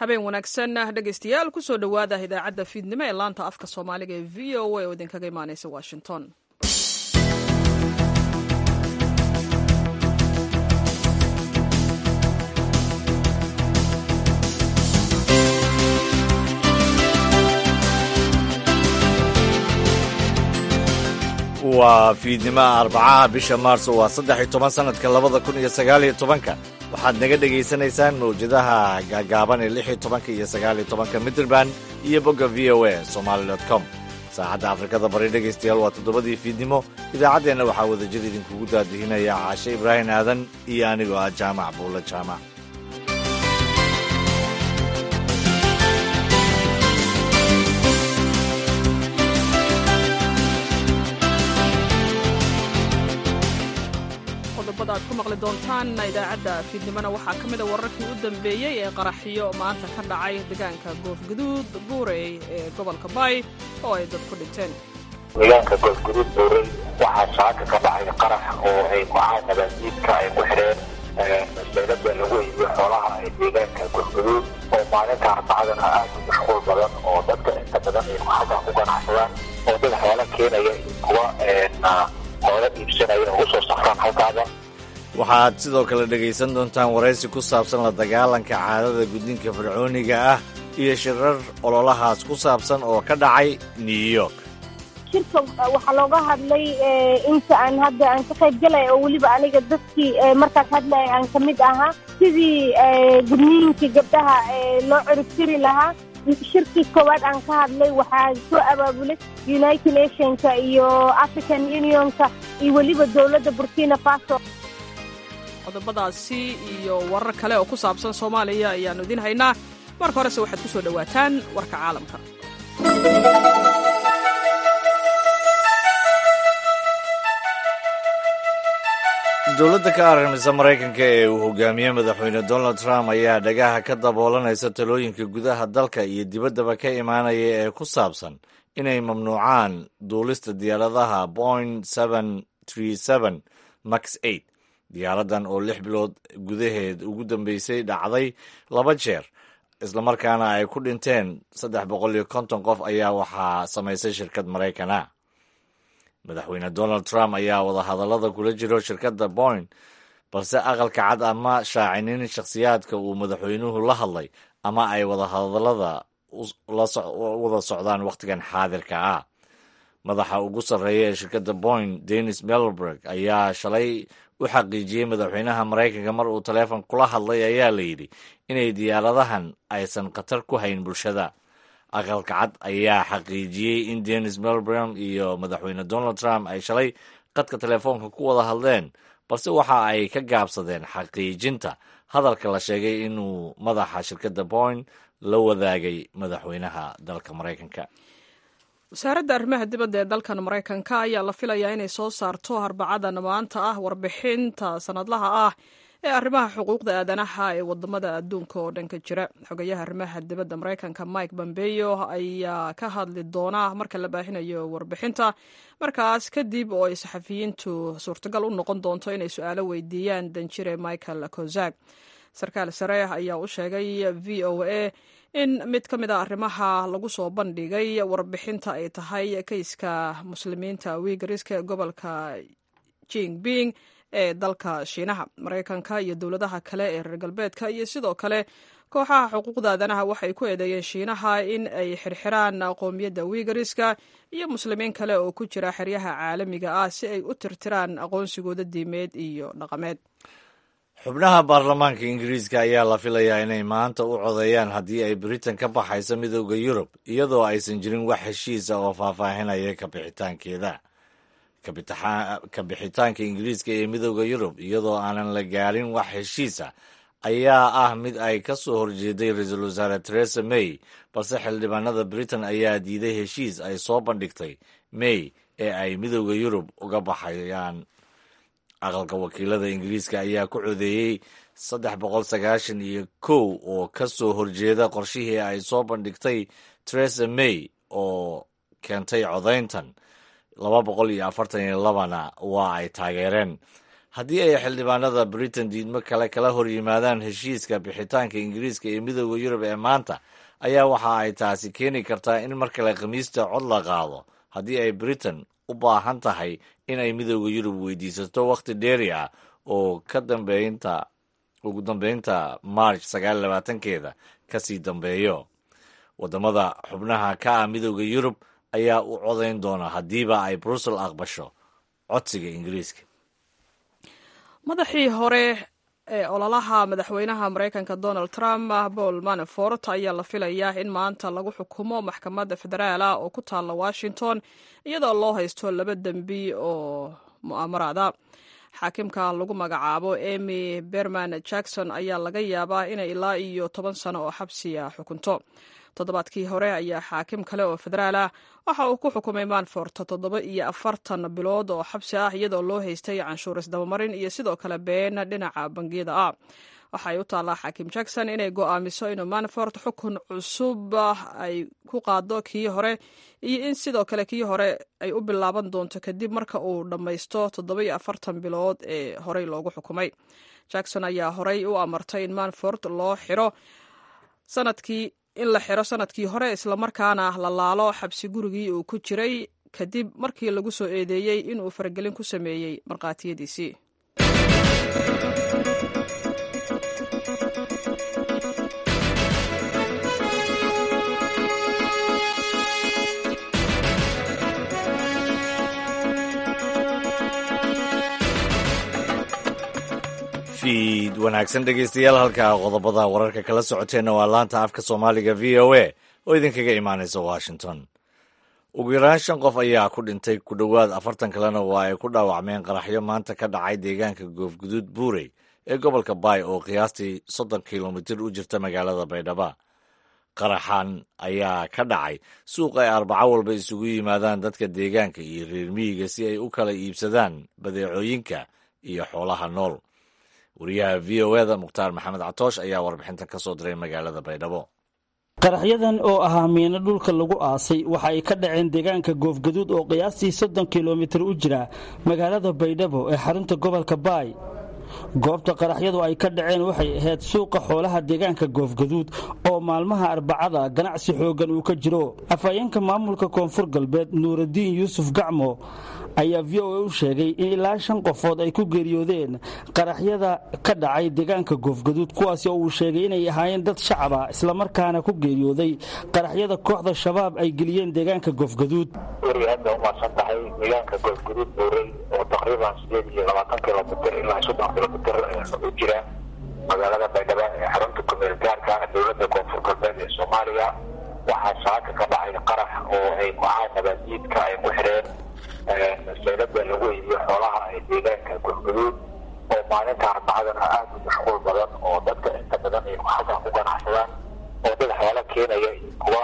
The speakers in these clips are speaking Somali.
habeen wanaagsan dhegaystayaal kusoo dhowaada idaacadda fiidnimo ee laanta afka soomaaliga ee v o a oo idinkaga imaanaysa washington. waa fiidnimo arbacaha bisha maarso waa 13 sanadka 2019 waxaad naga dhegaysanaysaan mawjadaha gaagaaban ee 16 iyo 19 midrband iyo bogga v o a somali.com. saacadda afrikada bari dhegaystayaal waa 7dii fiidnimo. idaacaddeenna waxaa wadajir idinkugu daadihinaya caashe ibraahim aadan iyo anigoo ah jaamac buulla jaamac. aad ku maqli doontaan idaacadda fiidnimona waxaa ka mida wararkii u dambeeyey ee qaraxyo maanta ka dhacay deegaanka goofguduud buurey ee gobolka baay oo ay dad ku dhinteen. deegaanka goofguduud buurey waxaa saaka ka dhacay qarax oo ay kooxaha nabaddiidka ay ku xidheen meelada lagu iibiyo xoolaha ee deegaanka goofguduud oo maalinta arbacadana aad u mashquul badan oo dadka inta badan ay halkaa ku ganacsadaan oo dad xoolo keenaya kuwa xoolo iibsanaya ugu soo safraan halkaada. waxaad sidoo kale dhegaysan doontaan waraysi ku saabsan la dagaalanka caadada gudniinka fircooniga ah iyo shirar ololahaas ku saabsan oo ka dhacay New York. shirka waxaa looga hadlay inta aan ka qayb galay oo weliba aniga dadkii markaas hadlay aan ka mid ahaa sidii gudniinkii gabdhaha loo ciribtiri lahaa. shirkii koowaad aan ka hadlay waxaa soo abaabulay United Nationska iyo African Unionka iyo weliba dowladda Burkina Faso. qodobadaasi iyo warar kale oo ku saabsan Soomaaliya ayaanu idin haynaa. marka horese waxaad ku soo dhawaataan warka caalamka. dowladda ka arrimisa Maraykanka ee uu hogaamiye madaxweyne Donald Trump ayaa dhagaha ka daboolanaysa talooyinka gudaha dalka iyo dibaddaba ka imaanaya ee ku saabsan inay mamnuucaan duulista diyaaradaha Boeing 737 Max 8. diyaaradan oo 6 bilood gudaheed ugu dambeysay dhacday 2 jeer islamarkaana ay ku dhinteen 350 qof ayaa waxaa samaysay shirkad Maraykan ah. madaxweyne Donald Trump ayaa wadahadallada kula jiro shirkadda Boeing balse aqalka cad ama shaacinin shakhsiyaadka uu madaxweynuhu la hadlay ama ay wadahadallada wada socdaan wakhtigan xaadirka ah. madaxa ugu sarreeya ee shirkadda Boeing Dennis Muilenburg ayaa shalay u xaqiijiyey madaxweynaha Maraykanka mar uu taleefon kula hadlay ayaa la yidhi inay diyaaradahan aysan khatar ku hayn bulshada. aqalka cad ayaa xaqiijiyey in Dennis Muilenburg iyo madaxweyne Donald Trump ay shalay qadka taleefoonka ku wada hadleen balse waxa ay ka gaabsadeen xaqiijinta hadalka la sheegay inuu madaxa shirkadda Boeing la wadaagay madaxweynaha dalka Maraykanka. wasaaradda arrimaha dibadda ee dalkan Maraykanka ayaa la filayaa inay soo saarto arbacadan maanta ah warbixinta sanadlaha ah ee arrimaha xuquuqda aadanaha ee wadamada adduunka oo dhan ka jira. xogayaha arrimaha dibadda Maraykanka Mike Pompeo ayaa ka hadli doona marka la baahinayo warbixinta markaas kadib oo ay saxafiyiintu suurtagal u noqon doonto inay su'aalo weydiiyaan danjire Michael Kozak. sarkaal sare ayaa u sheegay VOA in mid ka mid a arrimaha lagu soo bandhigay warbixinta ay tahay kayska muslimiinta Uyghurska ee gobolka Xinjiang ee dalka Shiinaha. Maraykanka iyo dowladaha kale ee reer galbeedka iyo sidoo kale kooxaha xuquuqda aadanaha waxay ku eedeeyeen Shiinaha in ay xirxiraan qowmiyadda Uyghurska iyo muslimiin kale oo ku jira xeryaha caalamiga ah si ay u tirtiraan aqoonsigooda diimeed iyo dhaqameed. xubnaha baarlamaanka Ingiriiska ayaa la filayaa inay maanta u codeeyaan haddii ay Britain ka baxayso midowda Yurub iyadoo aysan jirin wax heshiis ah oo faahfaahinaya ka bixitaanka Ingiriiska ee midowda Yurub iyadoo aanan la gaarin wax heshiis ah ayaa ah mid ay ka soo horjeeday ra-iisul wasaare Theresa May balse xildhibaanada Britain ayaa diiday heshiis ay soo bandhigtay May ee ay midowda Yurub uga baxayaan. aqalka wakiilada Ingiriiska ayaa ku codeeyey 391 oo ka soo horjeeda qorshihii ay soo bandhigtay Theresa May oo keentay codayntan 242na waa ay taageereen haddii ay xildhibaanada britain diidmo kale kala hor yimaadaan heshiiska bixitaanka ingiriiska iyo midooda yurub ee maanta ayaa waxa ay taasi keeni kartaa in mar kale khamiista cod la qaado haddii ay britain u baahan tahay in ay midooda yurub weydiisato wakhti dheeri ah oo ugu dambeynta march 29-keeda kasii dambeeyo. waddamada xubnaha ka ah midooda yurub ayaa u codayn doona haddiiba ay brussel aqbasho codsiga ingiriiska. madaxii hore ee ololaha madaxweynaha maraykanka donald trump paul manafort ayaa la filayaa in maanta lagu xukumo maxkamadda federaala oo ku taalla washington iyadoo loo haysto 2 dembi oo mu'aamarada. xaakimka lagu magacaabo emy berman jackson ayaa laga yaabaa inay ilaa iyo 10 sano oo xabsiya xukunto. toddobaadkii hore ayaa xaakim kale oo federaal ah waxa uu ku xukumay manfort 47 bilood oo xabsi ah iyadoo loo haystay canshuur isdabamarin iyo sidoo kale been dhinaca bangiyada ah. waxay u taallaa xaakim jackson inay go'aamiso inuu manfort xukun cusub ay ku qaado kii hore iyo in sidoo kale kii hore ay u bilaaban doonto kadib marka uu dhammaysto 47 bilood ee horey loogu xukumay. jackson ayaa horey u amartay in manfort loo xiro in la xiro sanadkii hore islamarkaana la laalo xabsi gurigii uu ku jiray kadib markii lagu soo eedeeyey inuu faragelin ku sameeyey markhaatiyadiisii. fiid wanaagsan dhegaystayaal, halkaa qodobada wararka kala socoteenna waa laanta afka soomaaliga v o a oo idinkaga imaanaysa washington. ugu yaraan 5 qof ayaa ku dhintay, ku dhowaad 40 kalena waa ay ku dhaawacmeen qaraxyo maanta ka dhacay deegaanka goofguduud buurey ee gobolka baay oo qiyaastii 30 kilomitir u jirta magaalada baydhabo. qaraxan ayaa ka dhacay suuq ay arbaco walba isugu yimaadaan dadka deegaanka iyo reer miyiga si ay u kala iibsadaan badeecooyinka iyo xoolaha nool. wariyaha v o eda mukhtaar maxamed catoosh ayaa warbixintan ka soo diray magaalada baydhabo. qaraxyadan oo ahaa miino dhulka lagu aasay waxa ay ka dhaceen deegaanka goofgaduud oo qiyaastii 30 kilomitir u jira magaalada baydhabo ee xarunta gobolka baay. goobta qaraxyadu ay ka dhaceen waxay ahayd suuqa xoolaha deegaanka goofgaduud oo maalmaha arbacada ganacsi xoogan uu ka jiro. afhayeenka maamulka koonfur galbeed nuuraddiin yuusuf gacmo ayaa v o a u sheegay in ilaa 5 qofood ay ku geeriyoodeen qaraxyada ka dhacay deegaanka goofgaduud, kuwaasi oo uu sheegay inay ahaayeen dad shacaba islamarkaana ku geeriyooday qaraxyada kooxda shabaab ay geliyeen deegaanka goofgaduud. hadda umaasan tahay deegaanka goofgaduud buurey oo taqriiban 28 kilomitir ilaa 30 kilomitir u jira magaalada baydhabo ee xarunta kumeel gaarka dowladda koonfur galbeed ee soomaaliya. waxaa saaka ka dhacay qarax oo ay kooxaha nabaaddiidka ay ku xireen saylada lagu iibiyo xoolaha ee deegaanka goofgaduud oo maalinta arbacadana aad u mashquul badan oo dadka inta badan ay halkan ku ganacsadaan oo dad xoolo keenaya iyo kuwa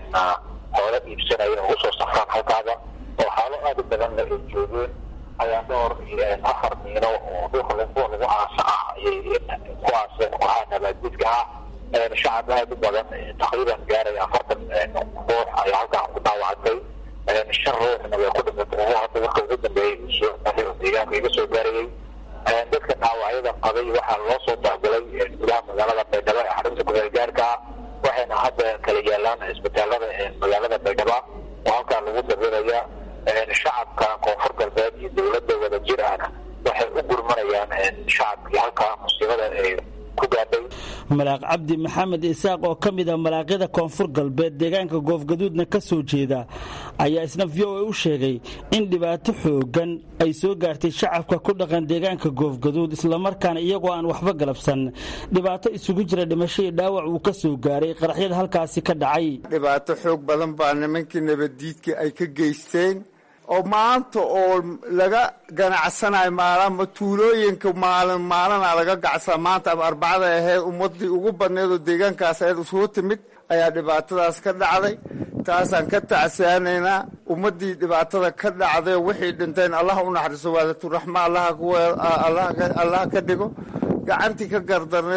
xoolo iibsanaya oo usoo safraan halkaada oo xoolo aad u badanna ay joogeen ayaa dhowr 4 miino oo dhulka lagu aasa ah ayay ku aaseen kooxaha nabaaddiidka ah. shacab aad u badan taqriiban gaaraya 40 ruux ayaa halkan ku dhaawacantay, 5 ruuxna way ku dhimatay. hadda marka ugu dambeeyey deegaanka iga soo gaarayay dadka dhaawacyada qabay waxaa loo soo dacgalay gudaha magaalada baydhabo ee xarunta kumeel gaarka waxayna hadda kala yaalaan isbitaalada magaalada baydhabo oo halkaa lagu dabiiraya. shacabka koonfur galbeed iyo dowladda wada jir ahna waxay u gurmanayaan shacabkii halkaa musiibada ee ku gaadhay. malaaq cabdi maxamed isaaq oo ka mid ah malaaqyada koonfur galbeed deegaanka goofgaduudna ka soo jeeda ayaa isna v o a u sheegay in dhibaato xoogan ay soo gaartay shacabka ku dhaqan deegaanka goofgaduud islamarkaana iyagoo aan waxba galabsan dhibaato isugu jira dhimasho iyo dhaawac uu ka soo gaaray qaraxyada halkaasi ka dhacay. dhibaato xoog badan baa nimankii nabaddiidka ay ka geysteen oo maanta oo laga ganacsanayo maalama tuulooyinka maalina laga gacsaa. maanta arbacada ahayd ummadii ugu badneed oo deegaankaas ahayd isugu timid ayaa dhibaatadaas ka dhacday. taasaan ka tacsiyaanaynaa ummadii dhibaatada ka dhacday wixii dhinteen allah u naxariiso waadatu raxma allah ka dhigo. gacantii ka gardarneedoo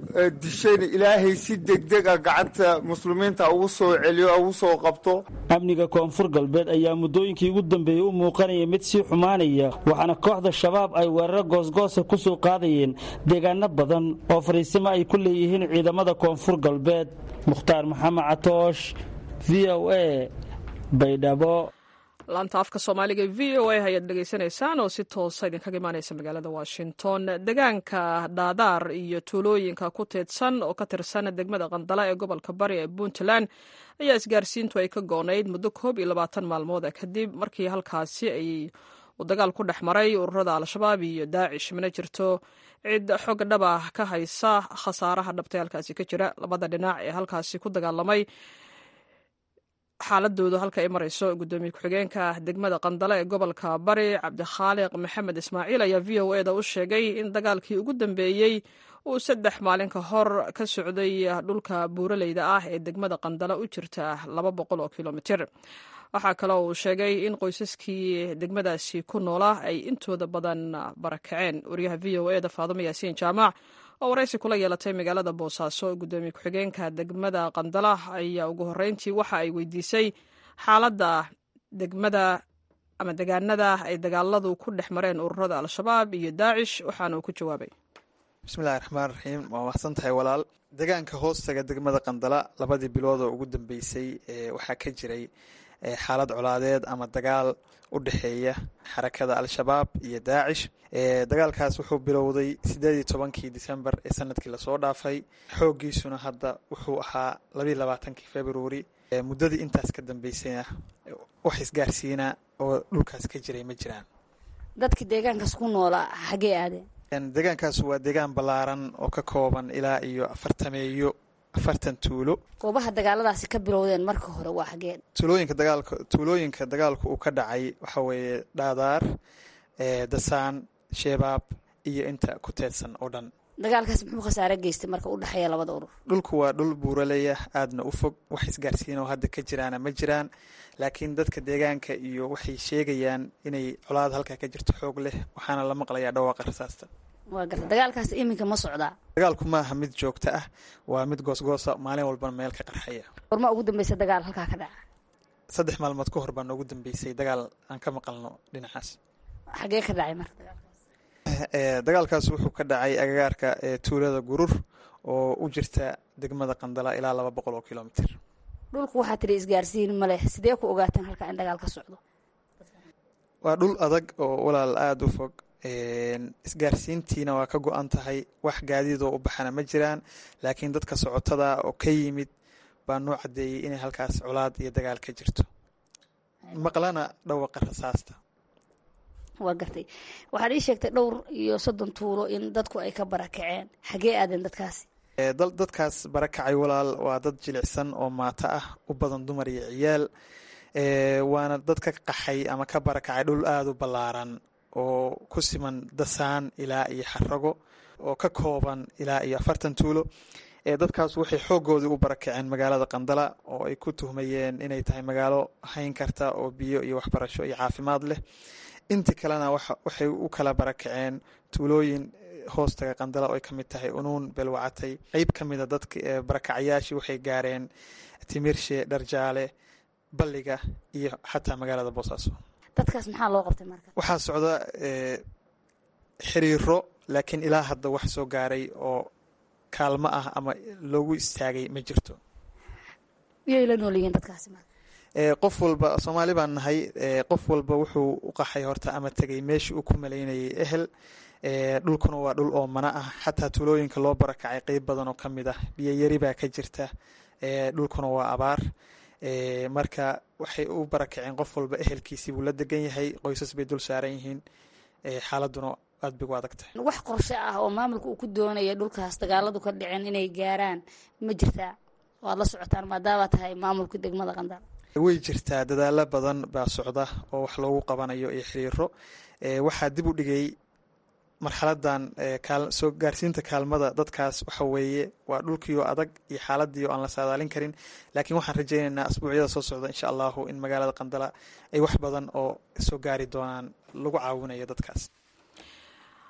dishayna ilaahay si degdeg a gacanta muslimiinta ugu soo celiyo ugu soo qabto. amniga koonfur galbeed ayaa muddooyinkii ugu dambeeyey u muuqanaya mid sii xumaanaya waxaana kooxda shabaab ay weeraro goosgoosa ku soo qaadayeen deegaano badan oo fariisimo ay ku leeyihiin ciidamada koonfur galbeed. mukhtaar maxamed catoosh, v o a, baydhabo. laanta afka soomaaliga v o a ayaad dhegaysanaysaan oo si toosa idinkaga imaanaysa magaalada washington. deegaanka dhaadaar iyo tuulooyinka ku teedsan oo ka tirsan degmada qandala ee gobolka bari ee puntland ayaa isgaarsiintu ay ka goonayd muddo 21 maalmood kadib markii halkaasi ay dagaal ku dhex maray ururada al-shabaab iyo daacish. mana jirto cid xog dhab ah ka haysa khasaaraha dhabtay halkaasi ka jira. labada dhinac ee halkaasi ku dagaalamay xaaladoodu halka ay marayso. gudoomiye ku-xigeenka degmada qandala ee gobolka bari cabdikhaaliq maxamed ismaaciil ayaa v o eda u sheegay in dagaalkii ugu dambeeyey uu 3 maalin ka hor ka socday dhulka buuraleyda ah ee degmada qandala u jirta 200 oo kilomitir. waxaa kaloo uu sheegay in qoysaskii degmadaasi ku noolaa ay intooda badan barakaceen. wariyaha v o eda faadumo yaasiin jaamac oo waraysi kula yeelatay magaalada boosaaso gudoomiye ku-xigeenka degmada qandala ayaa ugu horreyntii waxa ay weydiisay xaaladda degmada ama deegaanada ay dagaaladu ku dhex mareen ururada al-shabaab iyo daacish, waxaana uu ku jawaabay. bismillahi raxmaan raxiim. waa mahadsan tahay walaal. deegaanka hoostaga degmada qandala 2 bilood oo ugu dambeysay waxaa ka jiray xaalad colaadeed ama dagaal u dhexeeya xarakada al-shabaab iyo daacish. dagaalkaas wuxuu bilowday 18 Disembar ee sanadkii lasoo dhaafay. xooggiisuna hadda wuxuu ahaa 22 Februari. muddadii intaas ka dambeysayna wax isgaarsiina oo dhulkaas ka jiray ma jiraan. dadka deegaankaas ku noolaa xagee aadeen? deegaankaas waa deegaan ballaaran oo ka kooban ilaa iyo 40 tuulo. goobaha dagaaladaasi ka bilowdeen marka hore waa xagee? tuulooyinka dagaalku uu ka dhacay waxa weeye dhaadaar, dasaan, sheebaab iyo inta ku teedsan oo dhan. dagaalkaas muxuu khasaare geystay marka u dhexeeya labada urur? dhulku waa dhul buuraleya aadna u fog. wax isgaarsiinoo hadda ka jiraana ma jiraan, laakiin dadka deegaanka iyo waxay sheegayaan inay colaad halkaa ka jirto xoog leh, waxaana la maqlayaa dhawaaqa rasaasta. waa garta. dagaalkaas iminka ma socdaa? dagaalku maaha mid joogto ah, waa mid goosgoosa, maalin walbana meel ka qarxaya. warma ugu dambeysa dagaal halkaa ka dhaca? 3 maalmood ka hor baa noogu dambeysay dagaal aan ka maqalno dhinacaas. xagee ka dhacay marka dagaalkaas? dagaalkaas wuxuu ka dhacay agagaarka tuulada gurur oo u jirta degmada qandala ilaa 200 oo kilomitir. dhulku waxaa tiri isgaarsiin ma leh, sidee ku ogaateen halkaa in dagaal ka socdo? waa dhul adag oo walaal aada u fog. isgaarsiintiina waa ka go-an tahay. wax gaadiidoo u baxana ma jiraan, laakiin dadka socotada oo ka yimid baa noo cadeeyey inay halkaas colaad iyo dagaal ka jirto, maqlana dhawaqa rasaasta. waa gartay. waxaad ii sheegtay 30 tuulo in dadku ay ka barakaceen. xagee aadeen dadkaasi? dadkaas barakacay walaal waa dad jilicsan oo maato ah, u badan dumar iyo ciyaal. waana dad ka qaxay ama ka barakacay dhul aada u ballaaran oo ku siman dasaan ilaa iyo xarago oo ka kooban ilaa iyo 40 tuulo. dadkaas waxay xoogoodii u barakaceen magaalada qandala oo ay ku tuhmayeen inay tahay magaalo hayn karta oo biyo iyo waxbarasho iyo caafimaad leh. intii kalena waxay u kala barakaceen tuulooyin hoostaga qandala oo ay ka mid tahay unuun, belwacatay. qeyb ka mida dadka barakacyaashii waxay gaareen timirshe, dharjaale, balliga iyo xataa magaalada boosaaso. dadkaas maxaa loo qabtay marka? waxaa socda xiriiro, laakiin ilaa hadda wax soo gaaray oo kaalmo ah ama loogu istaagay ma jirto. miyay la nool yihiin dadkaasi marka? qof walba, Soomaali baan nahay, qof walba wuxuu u qaxay horta ama tegay meeshii uu ku malaynayay ehel. dhulkuna waa dhul oo mana ah. xataa tuulooyinka loo barakacay qeyb badan oo ka mid ah biyo yari baa ka jirta. dhulkuna waa abaar. marka waxay u barakaceen qof walba ehelkiisii buu la degan yahay, qoysas bay dul saaran yihiin. xaaladuna aad bay u adag tahay. wax qorshe ah oo maamulka uu ku doonaya dhulkaas dagaaladu ka dhiceen inay gaaraan ma jirtaa? waad la socotaan maadaama tahay maamulka degmada qandala. way jirtaa, dadaalo badan baa socda oo wax loogu qabanayo iyo xiriiro. waxaa dib u dhigay marxaladan soo gaarsiinta kaalmada dadkaas. waxa weeye waa dhulkiioo adag iyo xaaladii oo aan la saadaalin karin, laakiin waxaan rajaynaynaa asbuucyada soo socda insha allahu in magaalada qandala ay wax badan oo soo gaari doonaan lagu caawinayo dadkaas.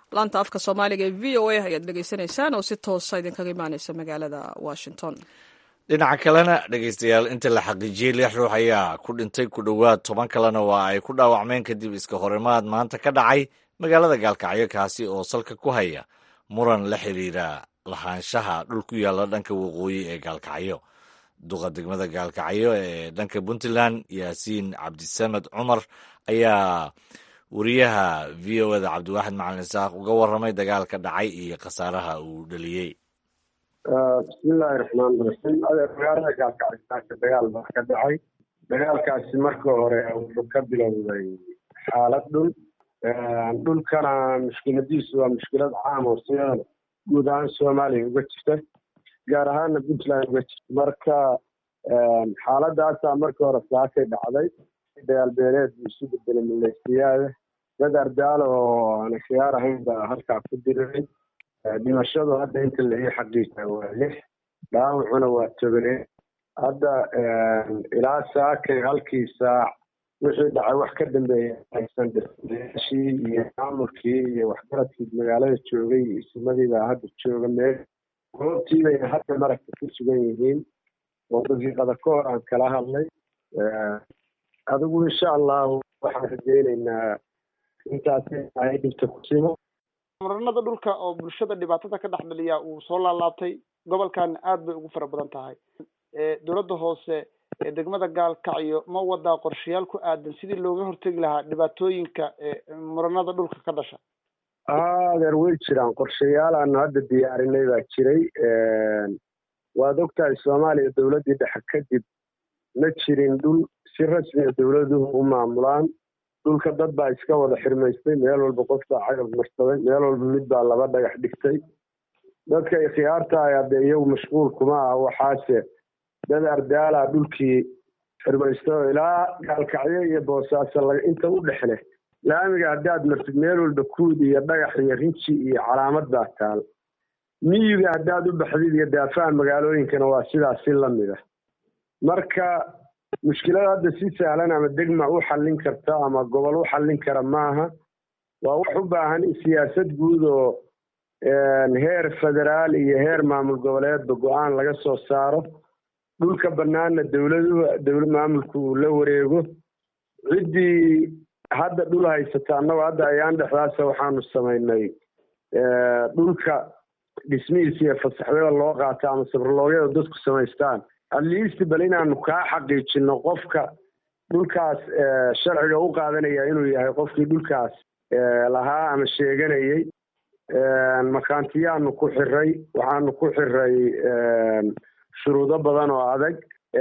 laanta afka soomaaliga ee v o a ayaad dhegaysanaysaan oo si toosa idinkaga imaaneysa magaalada washington. dhinaca kalena dhegaystayaal inta la xaqiijiyey 6 ruux ayaa ku dhintay, ku dhowaad 10 kalena waa ay ku dhaawacmeen kadib iska horimaad maanta ka dhacay magaalada gaalkacyo, kaasi oo salka ku haya muran la xiriira lahaanshaha dhul ku yaalla dhanka waqooyi ee gaalkacyo. duqa degmada gaalkacyo ee dhanka puntland yaasiin cabdisamed cumar ayaa wariyaha v o da cabdiwaaxid macalin isaaq uga warramay dagaalka dhacay iyo khasaaraha uu dhaliyey. bismillaahi raxmaani raxiim. magaalada gaalkacyo dagaal baa ka dhacay. dagaalkaasi marka hore wuxuu ka bilowday xaalad dhulkana mushkiladiisu waa mushkilad caam oo sida guud ahaan soomaaliya uga jirta, gaar ahaana puntland uga jirta. marka xaaladaasaa marka hore saakay dhacday. dagaal beeleed buu isu bedelay maleysiyaada. dad ardaalo oo aan khiyaar ahayn baa halkaa ku diriray. dhimashadu hadda inta la ii xaqiijaa waa 6, dhaawacuna waa 10. hadda ilaa saakay halkii saac wixii dhacay wax ka dambeeya aysan dhishii iyo maamulkii iyo waxgaradkii magaalada joogay iyo isimadii baa hadda jooga meel goobtii bayna hadda maragta ku sugan yihiin oo daqiiqada ka hor aan kala hadlay. adigu insha allahu waxaan rajaynaynaa intaas ay dhibta ku simo. muranada dhulka oo bulshada dhibaatada ka dhex dhaliya uu soo laalaabtay gobolkan aad bay ugu fara badan tahay. dowladda hoose ee degmada gaalkacyo ma wadaa qorshayaal ku aadan sidii looga hortegi lahaa dhibaatooyinka muranada dhulka ka dhasha? adeer way jiraan qorshayaal aanu hadda diyaarinay baa jiray. waad ogtahay soomaaliya dowladdii dhexe kadib ma jirin dhul si rasmiya dowladuhu u maamulaan. dhulka dad baa iska wada xirmaystay, meel walba qof baa cagab marsaday, meel walba mid baa 2 dhagax dhigtay. dadka ikhyaarta ayaa dee iyagu mashquul kuma ah waxaase dad ardaala dhulkii xirmaysto ilaa gaalkacyo iyo boosaaso inta u dhexle laamiga haddaad martid meel walba kuud iyo dhagax iyo rinji iyo calaamad baa taal. miyiga haddaad u baxdid iyo daafaha magaalooyinkana waa sidaas si lamid ah. marka mushkilada hadda si sahlan ama degma u xallin karta ama gobol u xallin kara maaha. waa wax u baahan siyaasad guud oo heer federaal iyo heer maamul goboleedba go-aan laga soo saaro. dhulka banaana dowlad maamulku uu la wareego. ciddii hadda dhul haysata annagoo hadda ayaan dhexdaasa waxaanu samaynay dhulka dhismihiisa iyo fasaxyada loo qaata ama sabroloogyada dadku samaystaan. atleast bal inaanu kaa xaqiijino qofka dhulkaas sharciga u qaadanaya inuu yahay qofkii dhulkaas lahaa ama sheeganayay. makaantiyaanu ku xiray, waxaanu ku xiray shuruudo badan oo adag.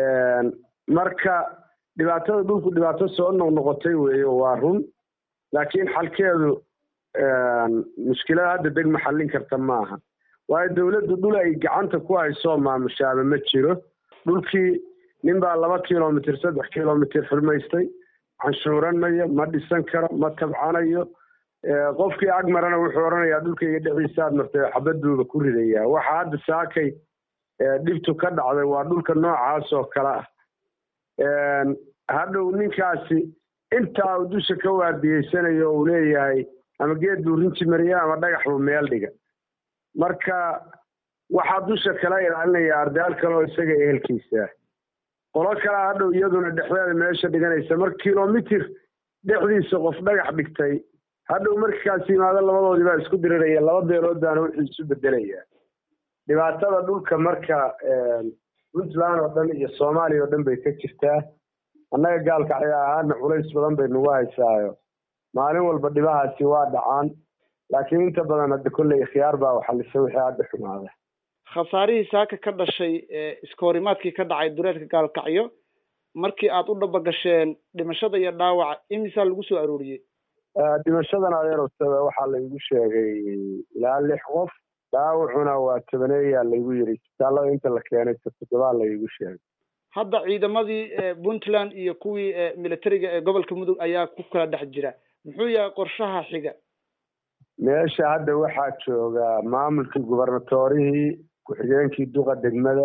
marka dhibaatada dhulku dhibaato soo noqnoqotay weeye, waa run. laakiin xalkeedu mushkilada hadda degma xallin karta maaha. waayo dowladdu dhul ay gacanta ku hayso maamushaaba ma jiro. dhulkii nin baa 2 kilomitir 3 kilomitir xirmaystay, canshuuranayo, ma dhisan karo, ma tabcanayo. qofkii agmarana wuxuu odhanayaa dhulkayga dhexdiisaad martay xabadduuba ku ridayaa. waxa hadda saakay dhibtu ka dhacday waa dhulka noocaas oo kale ah. hadhow ninkaasi intaa uu dusha ka waardiyeysanayo uu leeyahay ama geed buu rinji mariya ama dhagax buu meel dhiga. marka waxaa dusha kala ilaalinaya ardaal kale oo isaga ehelkiisa. qolo kalea hadhow iyaduna dhexdeeda meesha dhiganaysa. mar kilomitir dhexdiisa qof dhagax dhigtay hadhow markaas yimaado labadoodii baa isku diriraya. 2 beelood baana wuxuu isu bedelaya. dhibaatada dhulka marka puntland oo dhan iyo soomaaliya oo dhan bay ka jirtaa. annaga gaalkacyo ahaana culays badan bay nagu haysaayo. maalin walba dhibahaasi waa dhacaan, laakiin inta badan hadda kolley khiyaar baa waxalisa wixii hadda xumaada. khasaarihii saaka ka dhashay iska horimaadkii ka dhacay dureedka gaalkacyo markii aad u dhaba gasheen dhimashada iyo dhaawaca imisaa lagu soo arooriyey? dhimashadan adeerowtada waxaa laygu sheegay ilaa 6 qof. dhaawacuna waa 10 laygu yiri. isbitaalada inta la keenay 7 laygu sheegay. hadda ciidamadii puntland iyo kuwii militariga ee gobolka mudug ayaa ku kala dhex jira. muxuu yahay qorshaha xiga? meesha hadda waxaa jooga maamulkii gubernatorihii, ku-xigeenkii duqa degmada,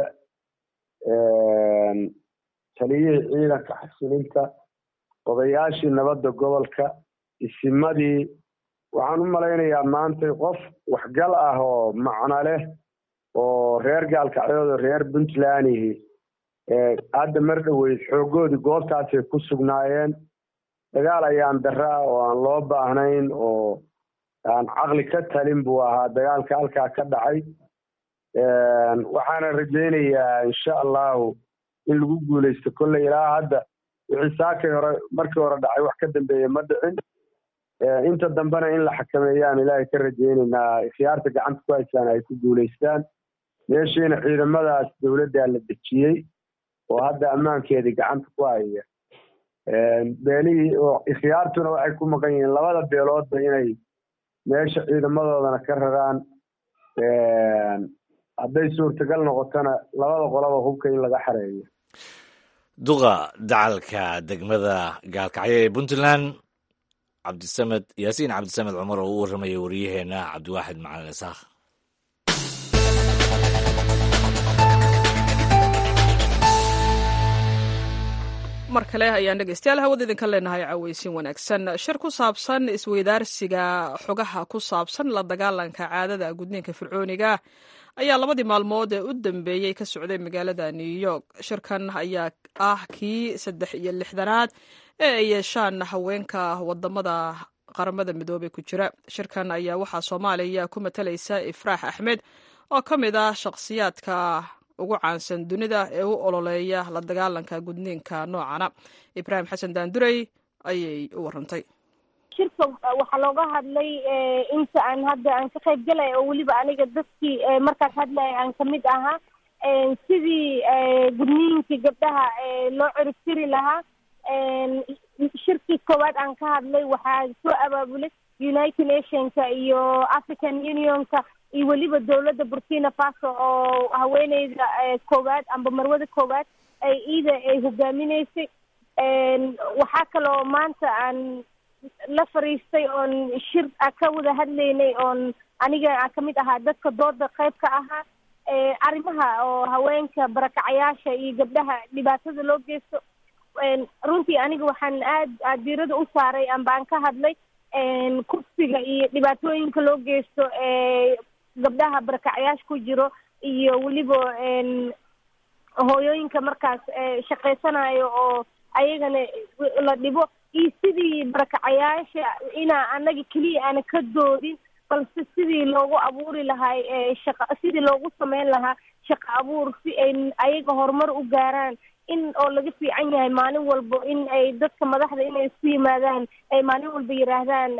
taliyihii ciidanka xasilinta, odayaashii nabadda gobolka, isimadii, waxaan u malaynayaa maanta qof waxgal ah oo macno leh oo reer gaalkacyooda reer puntlandihi hadda mar dhoweyd xoogoodii goobtaasay ku sugnaayeen dagaal ayaan darra ah oo aan loo baahnayn oo aan caqli ka talin buu ahaa dagaalka halkaa ka dhacay waxaana rajaynayaa insha allahu in lagu guulaysto kolley ilaa hadda wixii saakay hore markii hore dhacay wax ka dambeeya ma dhicin inta dambena in la xakameeyaan ilaahay ka rajaynaynaa khiyaarta gacanta ku haysaan ay ku guulaystaan meeshiina ciidamadaas dowladdaa la dejiyey oo hadda ammaankeedii gacanta ku haya beelihii oo khiyaartuna waxay ku maqan yihiin labada beeloodba inay meesha ciidamadoodana ka raraan hadday suurtagal noqotona labada qolaba hubka in laga xareeyo duqa dacalka degmada gaalkacyo ee puntland yaasiin cabdisamed cumar oo u warramaya waryaheena cabdiwaaxid macalin isaaq mar kale ayaan dhegeystayaal hawada idinka leenahay caweysin wanaagsan shir ku saabsan isweydaarsiga xogaha ku saabsan la dagaalanka caadada gudniinka fircooniga ayaa labadii maalmood ee u dambeeyey ka socday magaalada new york shirkan ayaa ah kii 63aad ee ay yeeshaan haweenka wadamada qaramada midoobey ku jira shirkan ayaa waxaa soomaaliya ku matalaysa ifraax axmed oo ka mid ah shakhsiyaadka ugu caansan dunida ee u ololeeya la dagaalanka gudniinka noocana ibraahim xasan daandurey ayay u warantay shirka waxaa looga hadlay inta aan hadda aan ka qayb galay oo weliba aniga dadkii markaas hadlaya aan kamid ahaa sidii gudniinkii gabdhaha loo ciribtiri lahaa shirkii koowaad aan ka hadlay waxaa soo abaabulay united nationka iyo african unionka iyo weliba dowladda burkina faso oo haweeneyda koowaad amba marwada koowaad ay iida ay hogaaminaysay waxaa kaloo maanta aan la fariistay oon shir ka wada hadlaynay oon aniga kamid ahaa dadka dooda qayb ka ahaa arrimaha oo haweenka barakacayaasha iyo gabdhaha dhibaatada loo geysto runtii aniga waxaan aad diirada u saaray amba aan ka hadlay kursiga iyo dhibaatooyinka loo geysto gabdhaha barakacayaasha ku jiro iyo weliba hooyooyinka markaas shaqaysanayo oo ayagana la dhibo iyo sidii barakacayaasha inaa anaga keliya aana ka doodin balse sidii loogu abuuri lahaa sidii loogu sameyn lahaa shaqo abuur si ay ayaga horumar u gaaraan in oo laga fiican yahay maalin walba in ay dadka madaxda inay isku yimaadaan ay maalin walba yiraahdaan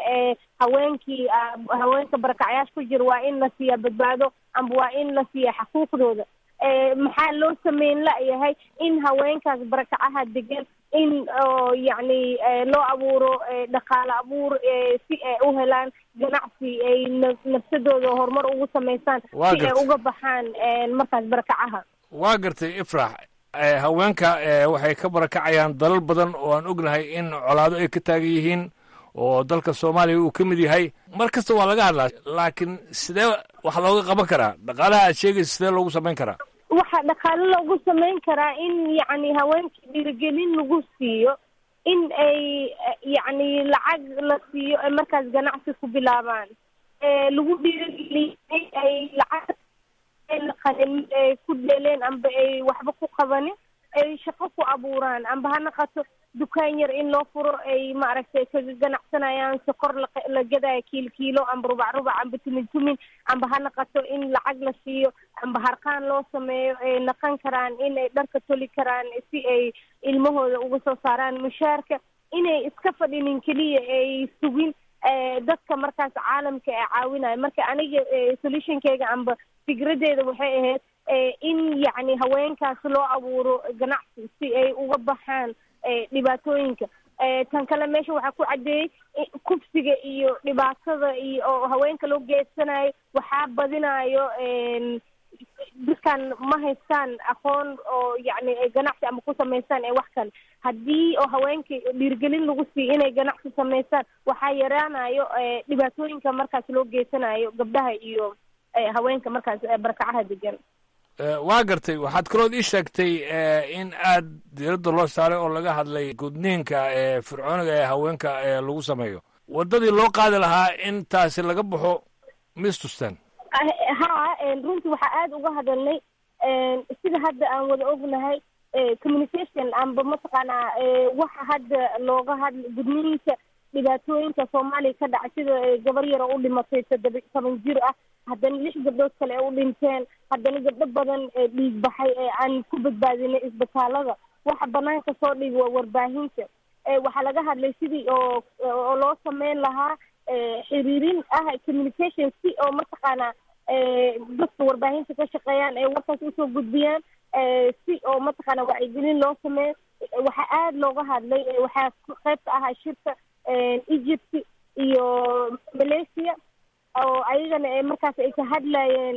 haweenka barakacayaasha ku jira waa in la siiyaa badbaado amba waa in la siiya xuquuqdooda maxaa loo sameyn layahay in haweenkaas barakacaha degan in yacni loo abuuro dhaqaale abuur si ay u helaan ganacsi ay nafsadooda horumar ugu samaysaan si ay uga baxaan markaas barakacaha waa gartay ifrax haweenka waxay ka barakacayaan dalal badan oo aan ognahay in colaado ay ka taagan yihiin oo dalka soomaaliya uu ka mid yahay mar kasta waa laga hadlaa laakiin sidee wax looga qaban karaa dhaqaalaha aad sheegaysa sidee loogu samayn karaa waxaa dhaqaale loogu samayn karaa in yacni haweenka dhiirigelin lagu siiyo in ay yacni lacag la siiyo ay markaas ganacsi ku bilaabaan lagu dhiirigeliyo in ay lacag qanin ay ku dheeleen amba ay waxba ku qabanin ay shaqo ku abuuraan amba ha naqato dukaan yar in loo furo ay maaragtay kaga ganacsanayaan sokor la gadaya kiilo amba rubac amba tumin amba ha naqato in lacag la siiyo amba harqaan loo sameeyo ay naqan karaan inay dharka toli karaan si ay ilmahooda uga soo saaraan mushaarka inay iska fadhinin keliya ay sugin dadka markaas caalamka ee caawinayo marka aniga solutionkeyga amba fikradeeda waxay ahayd in yacni haweenkaas loo abuuro ganacsi si ay uga baxaan dhibaatooyinka tan kale meesha waxaa ku caddeeyey kufsiga iyo dhibaatada iyo oo haweenka loo geedsanayo waxaa badinayo dadkan ma haystaan aqoon oo yacni ganacsi ama ku samaystaan wax kale haddii oo haweenka dhiirgelin lagu siiyo inay ganacsi samaystaan waxaa yaraanayo dhibaatooyinka markaas loo geysanayo gabdhaha iyo haweenka markaas barakacaha degan waa gartay waxaad kalood ii sheegtay in aad diiradda loo saaray oo laga hadlay gudniinka fircooniga ee haweenka lagu sameeyo waddadii loo qaadi lahaa in taasi laga baxo mistustan ha runtii waxaa aada uga hadalnay sida hadda aan wada ognahay communication amba mataqaanaa waxa hadda looga hadla gudniinka dhibaatooyinka soomaaliya ka dhaca sida gabar yar oo u dhimatay 7 jir ah haddana 6 gabdhood kale u dhinteen haddana gabdho badan dhiig baxay aan ku badbaadinay isbitaalada waxa banaanka soo dhigi waa warbaahinta waxaa laga hadlay sidii oo loo sameyn lahaa xiriirin ah communication si oo mataqaanaa dadka warbaahinta ka shaqeeyaan ee warkaas usoo gudbiyaan si oo mataqaanaa wacyigelin loo sameeyo waxaa aada looga hadlay waxaa qayb ka ahaa shirka Egypt iyo Malaysia oo ayagana markaas ay ka hadlayeen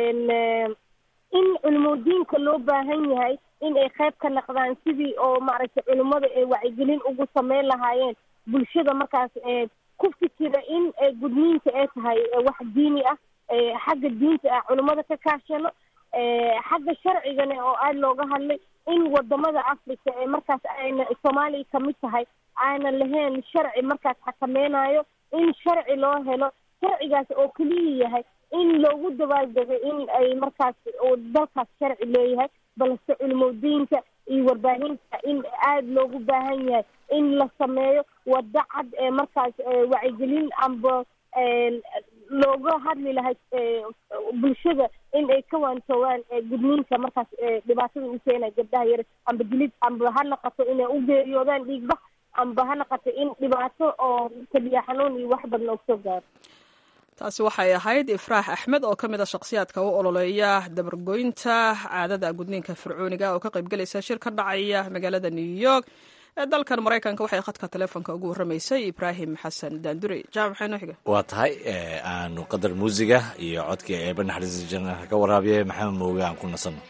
in culumodiinka loo baahan yahay in ay qayb ka noqdaan sidii oo maaragtay culimada ay wacyigelin ugu sameyn lahaayeen bulshada markaas ku fikira in gudniinka ay tahay wax diini ah xagga diinta ah culimada ka kaashano xagga sharcigana oo aada looga hadlay in wadamada Afrika ee markaas ayna Soomaaliya ka mid tahay aanan lahayn sharci markaas xakameynayo in sharci loo helo sharcigaas oo kaliya yahay in loogu dabaaldego in ay markaas oo dalkaas sharci leeyahay balse culumodiinka iyo warbaahinta in aada loogu baahan yahay in la sameeyo wada cad ee markaas wacyigelin amba looga hadli lahay bulshada in ay ka waantoogaan gudniinka markaas dhibaatada u keenay gabdhaha yar amba dilid amba ha noqoto inay u geeriyoodaan dhiigbax amba ha noqoto in dhibaato oo keliya xanuun iyo wax badan oo soo gaaro taasi waxay ahayd Ifraax Axmed oo ka mid ah shakhsiyaadka u ololeeya dabargoynta caadada gudniinka fircooniga oo ka qayb galaysa shir ka dhacaya magaalada New York ee dalkan Mareykanka waxay khadka telefoonka ugu waramaysay Ibrahim Xasan Daandure jaamac xiga waa tahay aanu qadar muusiga iyo codkii ee banaxariis jannaha ka waraabiyay maxamed mooge aan ku nasano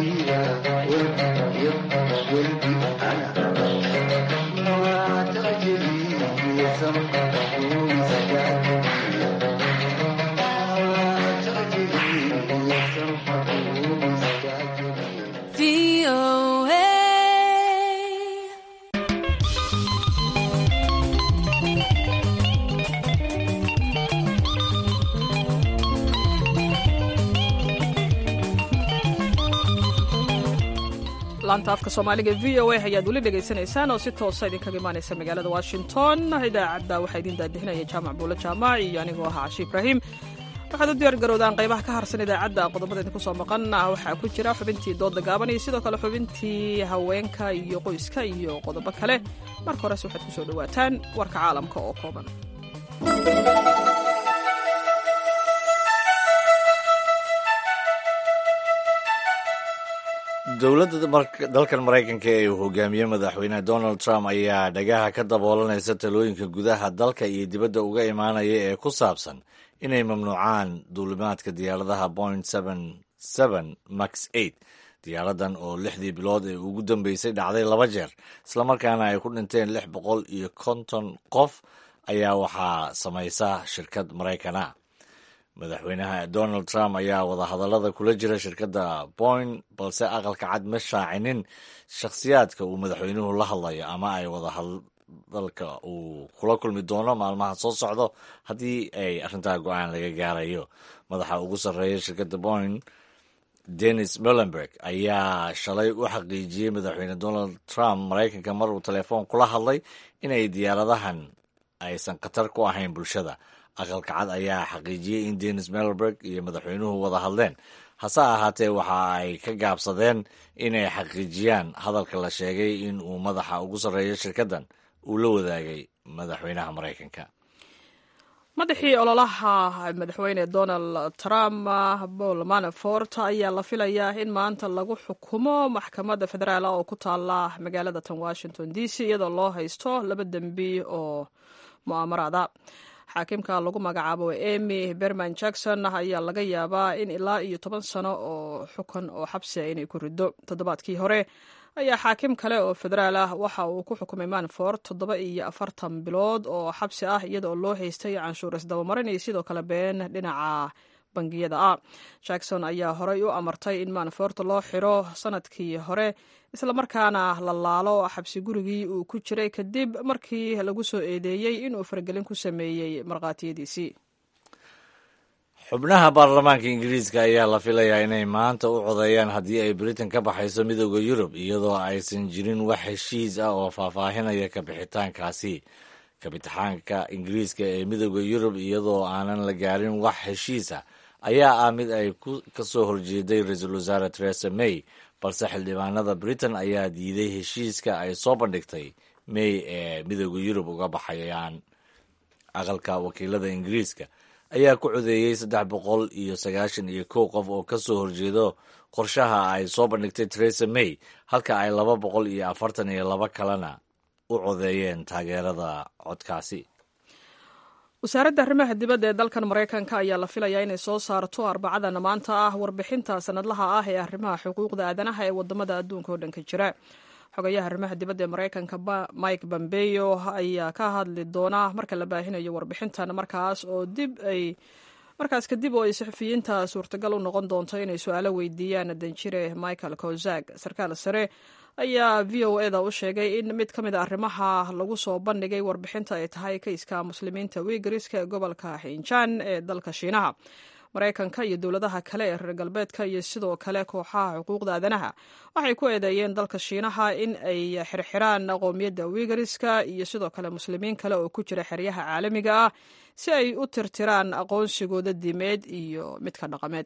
Thank you. laanta afka soomaaliga v o a ayaad weli dhegaysanaysaan oo si toosa idinkaga imaanaysa magaalada washington. idaacadda waxaa idin daadihinaya jaamac buulo jaamac iyo anigoo ahaa cashi ibraahim. waxaad u diyaar garowdaan qaybaha ka harsan idaacadda. qodobada idinku soo maqan waxaa ku jira xubintii dooda gaaban iyo sidoo kale xubintii haweenka iyo qoyska iyo qodobo kale. marka horese waxaad ku soo dhowaataan warka caalamka oo kooban. dowladda dalkan maraykanka ee uu hogaamiye madaxweyne donald trump ayaa dhagaha ka daboolanaysa talooyinka gudaha dalka iyo dibadda uga imaanaya ee ku saabsan inay mamnuucaan duulimaadka diyaaradaha Boeing 777 max 8 diyaaradan oo 6dii bilood ee ugu dambeysay dhacday 2 jeer islamarkaana ay ku dhinteen 650 qof ayaa waxaa samaysa shirkad maraykana. madaxweynaha donald trump ayaa wadahadallada kula jira shirkadda Boeing, balse aqalka cad ma shaacinin shakhsiyaadka uu madaxweynuhu la hadlayo ama ay wadahadalka uu kula kulmi doono maalmaha soo socdo haddii ay arrintaa go-aan laga gaarayo. madaxa ugu sarreeya shirkadda Boeing, Dennis Muilenburg, ayaa shalay u xaqiijiyey madaxweyne donald trump maraykanka mar uu telefoon kula hadlay inay diyaaradahan aysan khatar ku ahayn bulshada. aqalka cad ayaa xaqiijiyey in Dennis Muilenburg iyo madaxweynuhu wada hadleen, hase ahaatee waxa ay ka gaabsadeen inay xaqiijiyaan hadalka la sheegay in uu madaxa ugu sarreeyo shirkaddan uu la wadaagay madaxweynaha maraykanka. madaxii ololaha madaxweyne donald trump Paul Manafort ayaa la filayaa in maanta lagu xukumo maxkamadda federaal oo ku taala magaalada tan Washington DC iyadoo loo haysto 2 dembi oo mu'aamarada. xaakimka lagu magacaabo Amy Berman Jackson ayaa laga yaabaa in ilaa iyo 10 sano oo xukun oo xabsi inay ku rido. toddobaadkii hore ayaa xaakim kale oo federaal ah waxa uu ku xukumay Manafort 47 bilood oo xabsi ah iyadoo loo haystay canshuur isdabamarin iyo sidoo kale been dhinaca bangiyada ah. Jackson ayaa horey u amartay in Manafort loo xiro sanadkii hore islamarkaana la laalo xabsi gurigii uu ku jiray kadib markii lagu soo eedeeyey inuu faragelin ku sameeyey markhaatiyadiisii. xubnaha baarlamaanka ingiriiska ayaa la filayaa inay maanta u codeeyaan haddii ay britain ka baxayso midooda yurub iyadoo aysan jirin wax heshiis ah oo faahfaahinaya ka bixitaankaasi. kabitaxaanka ingiriiska ee midooda yurub iyadoo aanan la gaarin wax heshiis ah ayaa ah mid ay ka soo horjeeday ra-iisul wasaare Theresa May, balse xildhibaanada britain ayaa diiday heshiiska ay soo bandhigtay May ee midooda yurub uga baxayaan. aqalka wakiilada ingiriiska ayaa ku codeeyey 391 qof oo ka soo horjeedo qorshaha ay soo bandhigtay Theresa May, halka ay 242 kalena u codeeyeen taageerada codkaasi. wasaaradda arrimaha dibadda ee dalkan maraykanka ayaa la filayaa inay soo saarto arbacadan maanta ah warbixinta sanadlaha ah ee arrimaha xuquuqda aadanaha ee wadamada adduunka oo dhan ka jira. xogayaha arrimaha dibadda ee maraykanka Mike Pompeo ayaa ka hadli doona marka la baahinayo warbixintan markaas kadib oo ay saxafiyiinta suurtagal u noqon doonto inay su-aalo weydiiyaan danjire Michael Kozak. sarkaal sare ayaa v o a da u sheegay in mid ka mid a arrimaha lagu soo bandhigay warbixinta ay tahay kayska muslimiinta Uyghurska ee gobolka Xinjiang ee dalka Shiinaha. maraykanka iyo dowladaha kale ee reer galbeedka iyo sidoo kale kooxaha xuquuqda aadanaha waxay ku eedeeyeen dalka Shiinaha in ay xirxiraan qowmiyadda Uyghurska iyo sidoo kale muslimiin kale oo ku jira xeryaha caalamiga ah si ay u tirtiraan aqoonsigooda diimeed iyo midka dhaqameed.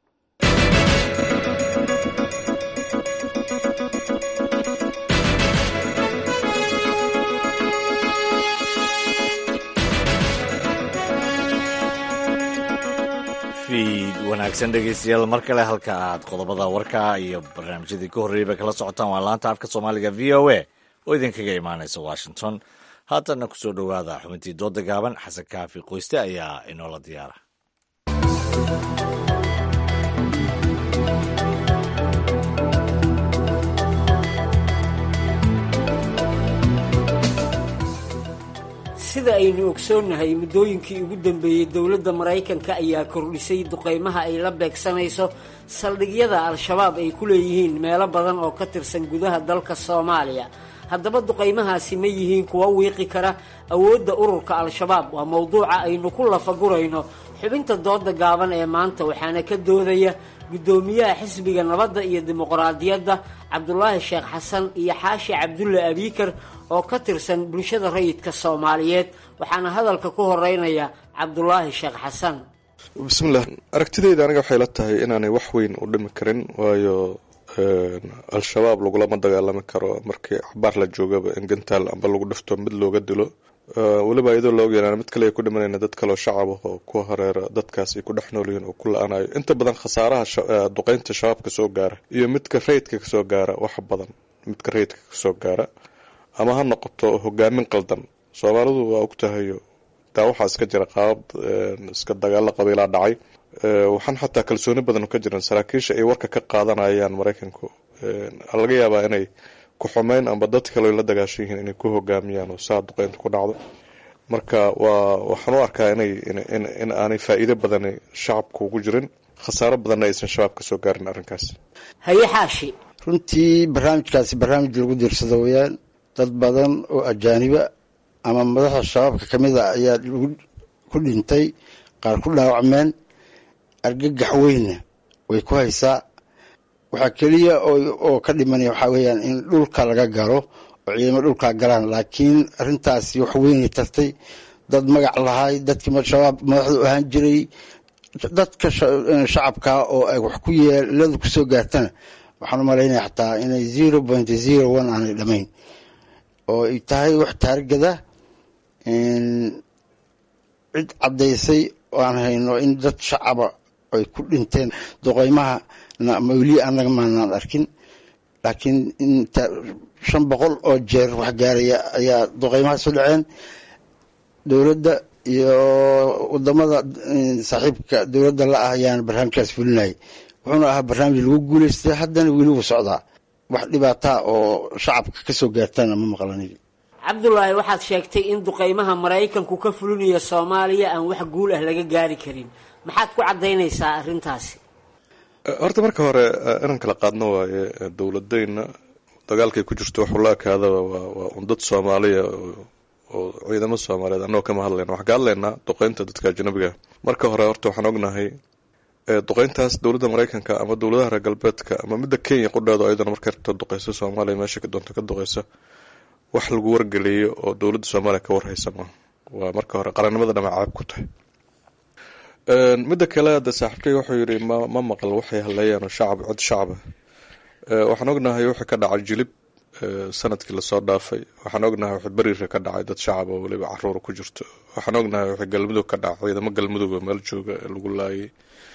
wanaagsan dhegeystayaal mar kale halka aad qodobada warka iyo barnaamijyadii ka horreeyay bay kala socotaan waa laanta afka soomaaliga v o a oo idinkaga imaanaysa Washington. haatanna ku soo dhowaada xubintii dooda gaaban. xasan kaafi qoyste ayaa inoola diyaara. sida aynu ogsoonnahay muddooyinkii ugu dambeeyey dowladda maraykanka ayaa kordhisay duqaymaha ay la beegsanayso saldhigyada al-shabaab ay ku leeyihiin meelo badan oo ka tirsan gudaha dalka soomaaliya. haddaba duqaymahaasi ma yihiin kuwa wiiqi kara awoodda ururka al-shabaab? waa mowduuca aynu ku lafagurayno xubinta dooda gaaban ee maanta, waxaana ka doodaya guddoomiyaha xisbiga nabadda iyo dimuqraadiyadda cabdulaahi sheekh xasan iyo xaashi cabdulle abiikar oo ka tirsan bulshada rayidka soomaaliyeed waxaana hadalka ku horeynaya cabdulaahi sheekh xasan. bismillaah, aragtidayda aniga waxay la tahay inaanay wax weyn u dhimi karin, waayo al-shabaab lagulama dagaalami karo markii axbaar la joogaba in gantaal amba lagu dhifto mid looga dilo, weliba iyadoo la ogyaana mid kale ay ku dhimanayna dad kaleo shacab ah oo ku hareera dadkaas ay ku dhex nool yihiin oo ku la-aanayo. inta badan khasaaraha duqeynta shabaabka soo gaara iyo midka rayidka kasoo gaara wax badan midka rayidka kasoo gaara, ama ha noqoto hogaamin qaldan. soomaalidu waa ogtahayo taa waxaa iska jira qaabab iska dagaalo qabiilaa dhacay, waxaan xataa kalsooni badan ka jiran saraakiisha ay warka ka qaadanayaan maraykanku. laga yaabaa inay ku xumeyn amba dad kale la dagaashan yihiin inay ku hogaamiyaan oo saa duqeynta ku dhacdo. marka waxaan u arkaa in aanay faa'iido badan shacabka ugu jirin, khasaaro badanna aysan shabaab ka soo gaarin arrinkaas. haye xaashi, runtii barnaamijkaasi barnaamij lagu diirsado weyaan. dad badan oo ajaaniba ama madaxda shabaabka ka mid a ayaa ku dhintay, qaar ku dhaawacmeen. argagax weynna way ku haysaa. waxaa keliya oo ka dhimanaya waxaa weeyaan in dhulka laga galo oo ciidamo dhulkaa galaan, laakiin arrintaasi wax weynay tartay. dad magac lahay, dadkii shabaab madaxdu ahaan jiray, dadka shacabka oo ay wax ku yeeladu kusoo gaartana waxaan u malaynaya xataa inay 0.01 aanay dhamayn, oo ay tahay wax taargada cid caddaysay oo aan hayno in dad shacaba ay ku dhinteen duqeymaha weli anaga maanaan arkin. laakiin inta 500 oo jeer wax gaaraya ayaa duqeymaha soo dhaceen. dowladda iyo wadamada saaxiibka dowladda la ah ayaan barnaamijkaas fulinayay. wuxuuna ahaa barnaamij lagu guuleystay, haddana weli wuu socdaa. wax dhibaataa oo shacabka ka soo gaartana ma maqlanin. cabdulaahi, waxaad sheegtay in duqeymaha maraykanku ka fulinayo soomaaliya aan wax guul ah laga gaari karin. maxaad ku caddaynaysaa arrintaasi? horta marka hore inaan kala qaadno waaye dowladayna dagaalkay ku jirto waxuu la ekaadaba waa un dad soomaaliya oo ciidamo soomaaliyeed annagoo kama hadlayna. waxaan ka hadlaynaa duqeynta dadka ajnabiga. marka hore horta waxaan ognahay duqeyntaas dowladda maraykanka ama dowladaha reer galbeedka ama midda kenya qudheedo ayadana markay rabto duqeyso soomaaliya meesha ka doonto ka duqeysa, wax lagu wargeliyo oo dowladda soomaaliya ka warhaysa maaha. waa marka hore qarannimada dhamac caab ku tahay. midda kale hadda saaxiibkay wuxuu yidhi ma maqal waxay hadleeyaan oo cod shacaba. waxaan ognahay wixii ka dhacay jilib sanadkii lasoo dhaafay. waxaan ognahay wixii beriira ka dhacay dad shacab oo weliba caruura ku jirto. waxaan ognahay wixii galmudug ka dhacay ciidamo galmuduga meel jooga lagu laayay.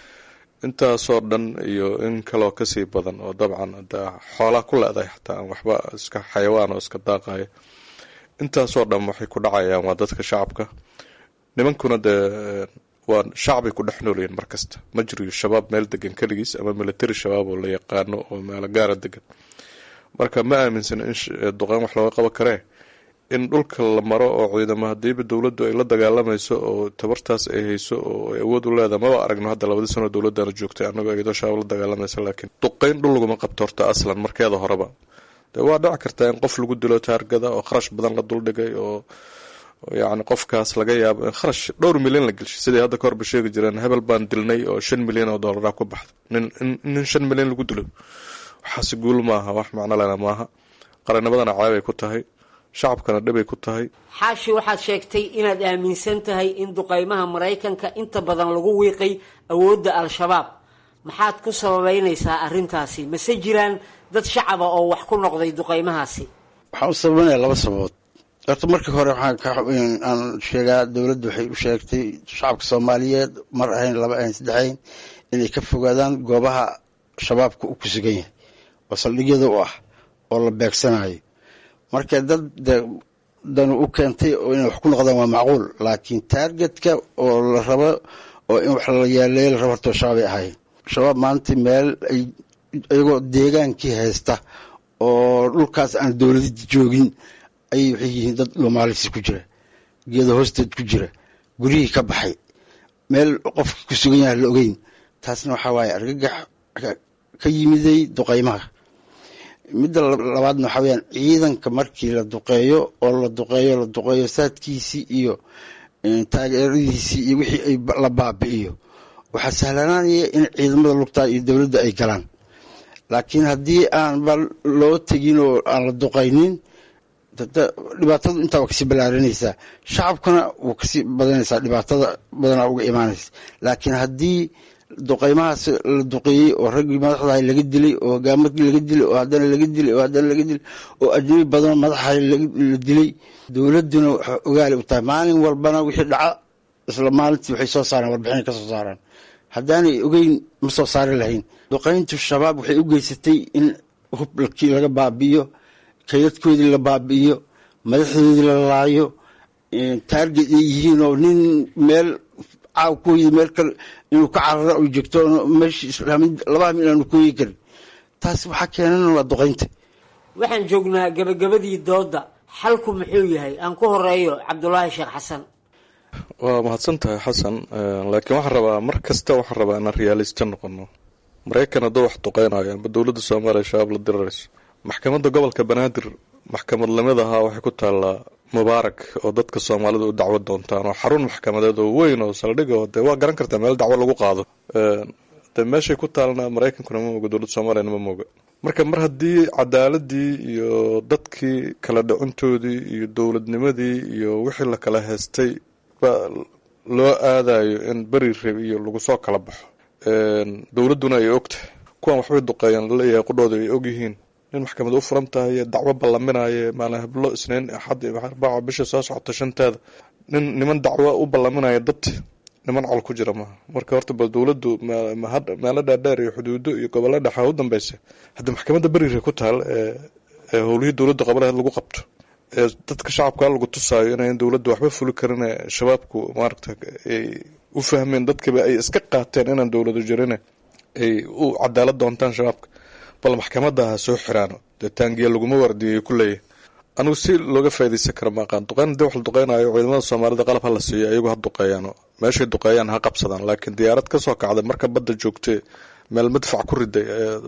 intaasoo dhan iyo in kaloo kasii badan oo dabcan xoolaa ku leedahay xataa aan waxba iska xayawaan oo iska daaqaya. intaasoo dhan waxay ku dhacayaan waa dadka shacabka. nimankuna dee waa shacbay ku dhex noolyihiin markasta. ma jiriyo shabaab meel degan keligiis ama military shabaab oo la yaqaano oo meelo gaara degan. marka ma aaminsana in duqeyn wax looga qaban karee in dhulka la maro oo ciidamo hadiiba dowladdu ay la dagaalamayso oo tabartaas ay hayso oo ay awood u leedahay. maba aragno hadda 2 sano dowladana joogtay annagoo iyadoo shabaab la dagaalamaysa, laakiin duqeyn dhul laguma qabto horta aslan markeeda horeba. dee waa dhici kartaa in qof lagu dilo taargada oo kharash badan la duldhigay oo yacni qofkaas laga yaabo in kharash dhowr milyan la gelshay. sidai hadda kahorba sheegi jireen hebel baan dilnay oo $5 milyan ku baxda. nin 5 milyan lagu dilo waxaasi guul maaha, wax macno lena maaha. qarannimadana ceebay ku tahay, shacabkana dhibay ku tahay. xaashi, waxaad sheegtay inaad aaminsan tahay in duqeymaha maraykanka inta badan lagu wiiqay awoodda al-shabaab. maxaad ku sababeynaysaa arrintaasi? mase jiraan dad shacaba oo wax ku noqday duqeymahaasi? waxaan u sababeynaya 2 sababood. horta markii hore aan sheegaa dowladdu waxay u sheegtay shacabka soomaaliyeed mar ahayn 2 ahayn 3 ahayn inay ka fogaadaan goobaha shabaabka u ku sugan yahay oo saldhigyada u ah oo la beegsanayo. marka dad danu u keentay oo inay wax ku noqdaan waa macquul, laakiin taargetka oo la rabo oo in wax la yeeleeyo la rabo horta shabaabay ahayn. shabaab maanta meel ay iyagoo deegaankii haysta oo dhulkaas aan dowladda joogin ayay waxay yihiin dad loomaalisi ku jira, geeda hoosteed ku jira, guryihii ka baxay, meel qofka ku sugan yahay la ogeyn. taasna waxaa waaye argagax ka yimiday duqeymaha. midda labaadna waxaa weyaan ciidanka markii la duqeeyo saadkiisii iyo taageeradiisii iyo wixii ay la baabi'iyo waxaa sahlanaanaya in ciidamada lugtaa iyo dowladda ay galaan. laakiin haddii aan ba loo tegin oo aan la duqaynin dhibaatadu intaa waa kasii ballaaranaysaa, shacabkana wuu kasii badanaysaa, dhibaatada badanaa uga imaanaysa. laakiin haddii duqaymahaas la duqeeyey oo raggii madaxdahay laga dilay oo hogaamadkii laga dilay oo haddana laga dilay oo haddana laga dilay oo ajnabi badanoo madaxahay la dilay, dowladduna waxay ogaali u tahay maalin walbana wixii dhaca isla maalintii waxay soo saaraan warbixinay ka soo saaraan. haddaanay ogeyn ma soo saari lahayn. duqayntu shabaab waxay u geysatay in hubkii laga baabi'iyo, kaydadkoodii la baabi'iyo, madaxdoodii la laayo, taarget ay yihiin oo nin meel caaw ku yidi meel kale inuu ka carara u joogto meeshii islaamin labada mil aanu kooyi karin. taas waxaa keenana waa duqaynta. waxaan joognaa gabagabadii dooda, xalku muxuu yahay? aan ku horeeyo cabdulaahi sheekh xasan. waa mahadsan tahay xasan, laakiin waxaan rabaa mar kasta inaan realisto noqono. maraykan hadduu wax duqeynayo amba dowladda soomaaliya shabaab la dirarayso, maxkamadda gobolka banaadir maxkamad lamid ahaa waxay ku taallaa mubaarak oo dadka soomaalida u dacwo doontaan, oo xarun maxkamadeed oo weyn oo saldhig oo dee waa garan kartaa meel dacwo lagu qaado. de meeshay ku taalna maraykankuna ma mooga, dowladda soomaaliyana ma mooga. marka mar haddii cadaaladii iyo dadkii kala dhacintoodii iyo dowladnimadii iyo wixii la kala heystay ba loo aadayo in beri rab iyo lagu soo kala baxo, dowladduna ay ogtahay kuwan waxbay duqeeyaan laleeyahay qudhooda ay ogyihiin, nin maxkamad u furan tahay dacwo ballaminaye maalin hablo isniin axad arbaaca bisha soo socota shanteeda niman dacwo u ballaminaya dad niman col ku jira maaha. marka horta bal dowladdu meelo dhaadheer iyo xuduudo iyo gobollo dhexa u dambaysa haddii maxkamadda beriray ku taal ee howlihii dowladda qabalaheed lagu qabto, ee dadka shacabka lagu tusaayo inayn dowladda waxba fuli karin, shabaabku maaragta ay u fahmeen dadkiiba ay iska qaateen inaan dowladu jirin ay u cadaalad doontaan shabaabka, bal maxkamada ha soo xiraano. dee taangiya laguma wardiyay ku leeyahay. anigu si looga faaidaysan kara maaqaan. duqeyn hadii wax la duqeynayo ciidamada soomaalida qalab ha la siiyo, ayagu ha duqeeyaano, meeshay duqeeyaan ha qabsadaan. laakiin diyaarad ka soo kacday marka badda joogtay meel madfac ku riday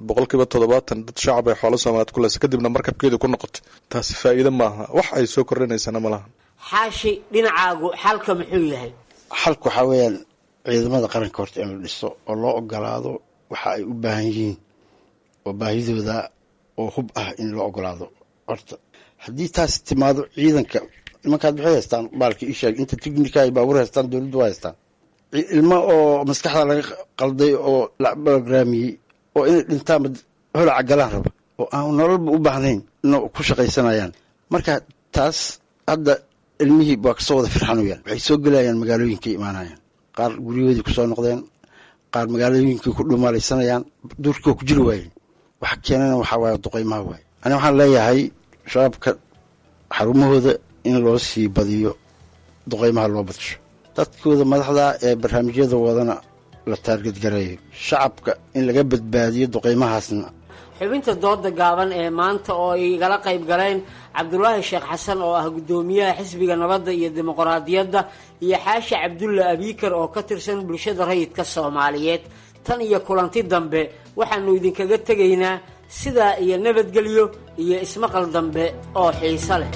70% dad shacab ay xoolo Soomaaliyeed ku leesay kadibna markabkeedu ku noqotay, taasi faa'iido maaha, wax ay soo kordhinaysana ma laha. xaashi dhinacaagu xalka muxuu yahay? xalku waxaa weeyaan ciidamada qaranka horta in la dhiso oo loo ogolaado waxa ay u baahan yihiin oo baahidooda oo hub ah in loo ogolaado. horta haddii taas timaado ciidanka nimankaad waxay haystaan baalka ii sheeg inta tignika ay baabuur haystaan dowladdu waa haystaan ilmo oo maskaxda laga qalday oo la programiyey oo inay dhintaan holaca galaan raba oo aan nololba u baahnayn inay ku shaqaysanayaan. marka taas hadda ilmihii waa kasoo wada firxanayaan, waxay soo gelayaan magaalooyinkay imaanayaan, qaar guryahoodii kusoo noqdeen, qaar magaalooyinkay ku dhumaalaysanayaan, duurkii ku jiri waayeen. waxa keenana waxaa waaye duqeymaha waaye. ani waxaan leeyahay shabaabka xarumahooda in loo sii badiyo, duqeymaha loo badsho, dadkooda madaxda ee barnaamijyada wadana la taargetgareeyo, shacabka in laga badbaadiyo duqeymahaasna. xubinta dooda gaaban ee maanta oo ay igala qayb galeen cabdulaahi sheekh xasan oo ah guddoomiyaha xisbiga nabadda iyo dimuqraadiyadda iyo xaashi cabdulla abiikar oo ka tirsan bulshada rayidka soomaaliyeed. tan iyo kulanti dambe waxaanu idinkaga tegaynaa sidaa iyo nabadgelyo iyo ismaqal dambe oo xiiso leh.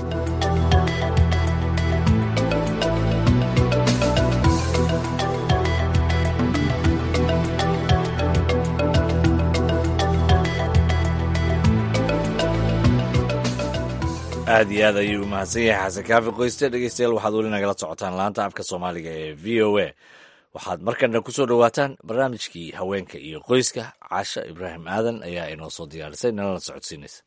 aad iyo aad ayuu umahadsan yahay xasan kaafi qoyste. dhegeystayaal waxaad weli nagala socotaan laanta afka soomaaliga ee v o a. waxaad markana ku soo dhowaataan barnaamijkii haweenka iyo qoyska. caasha ibraahim aadan ayaa inoo soo diyaarisay nalana socodsiinaysa.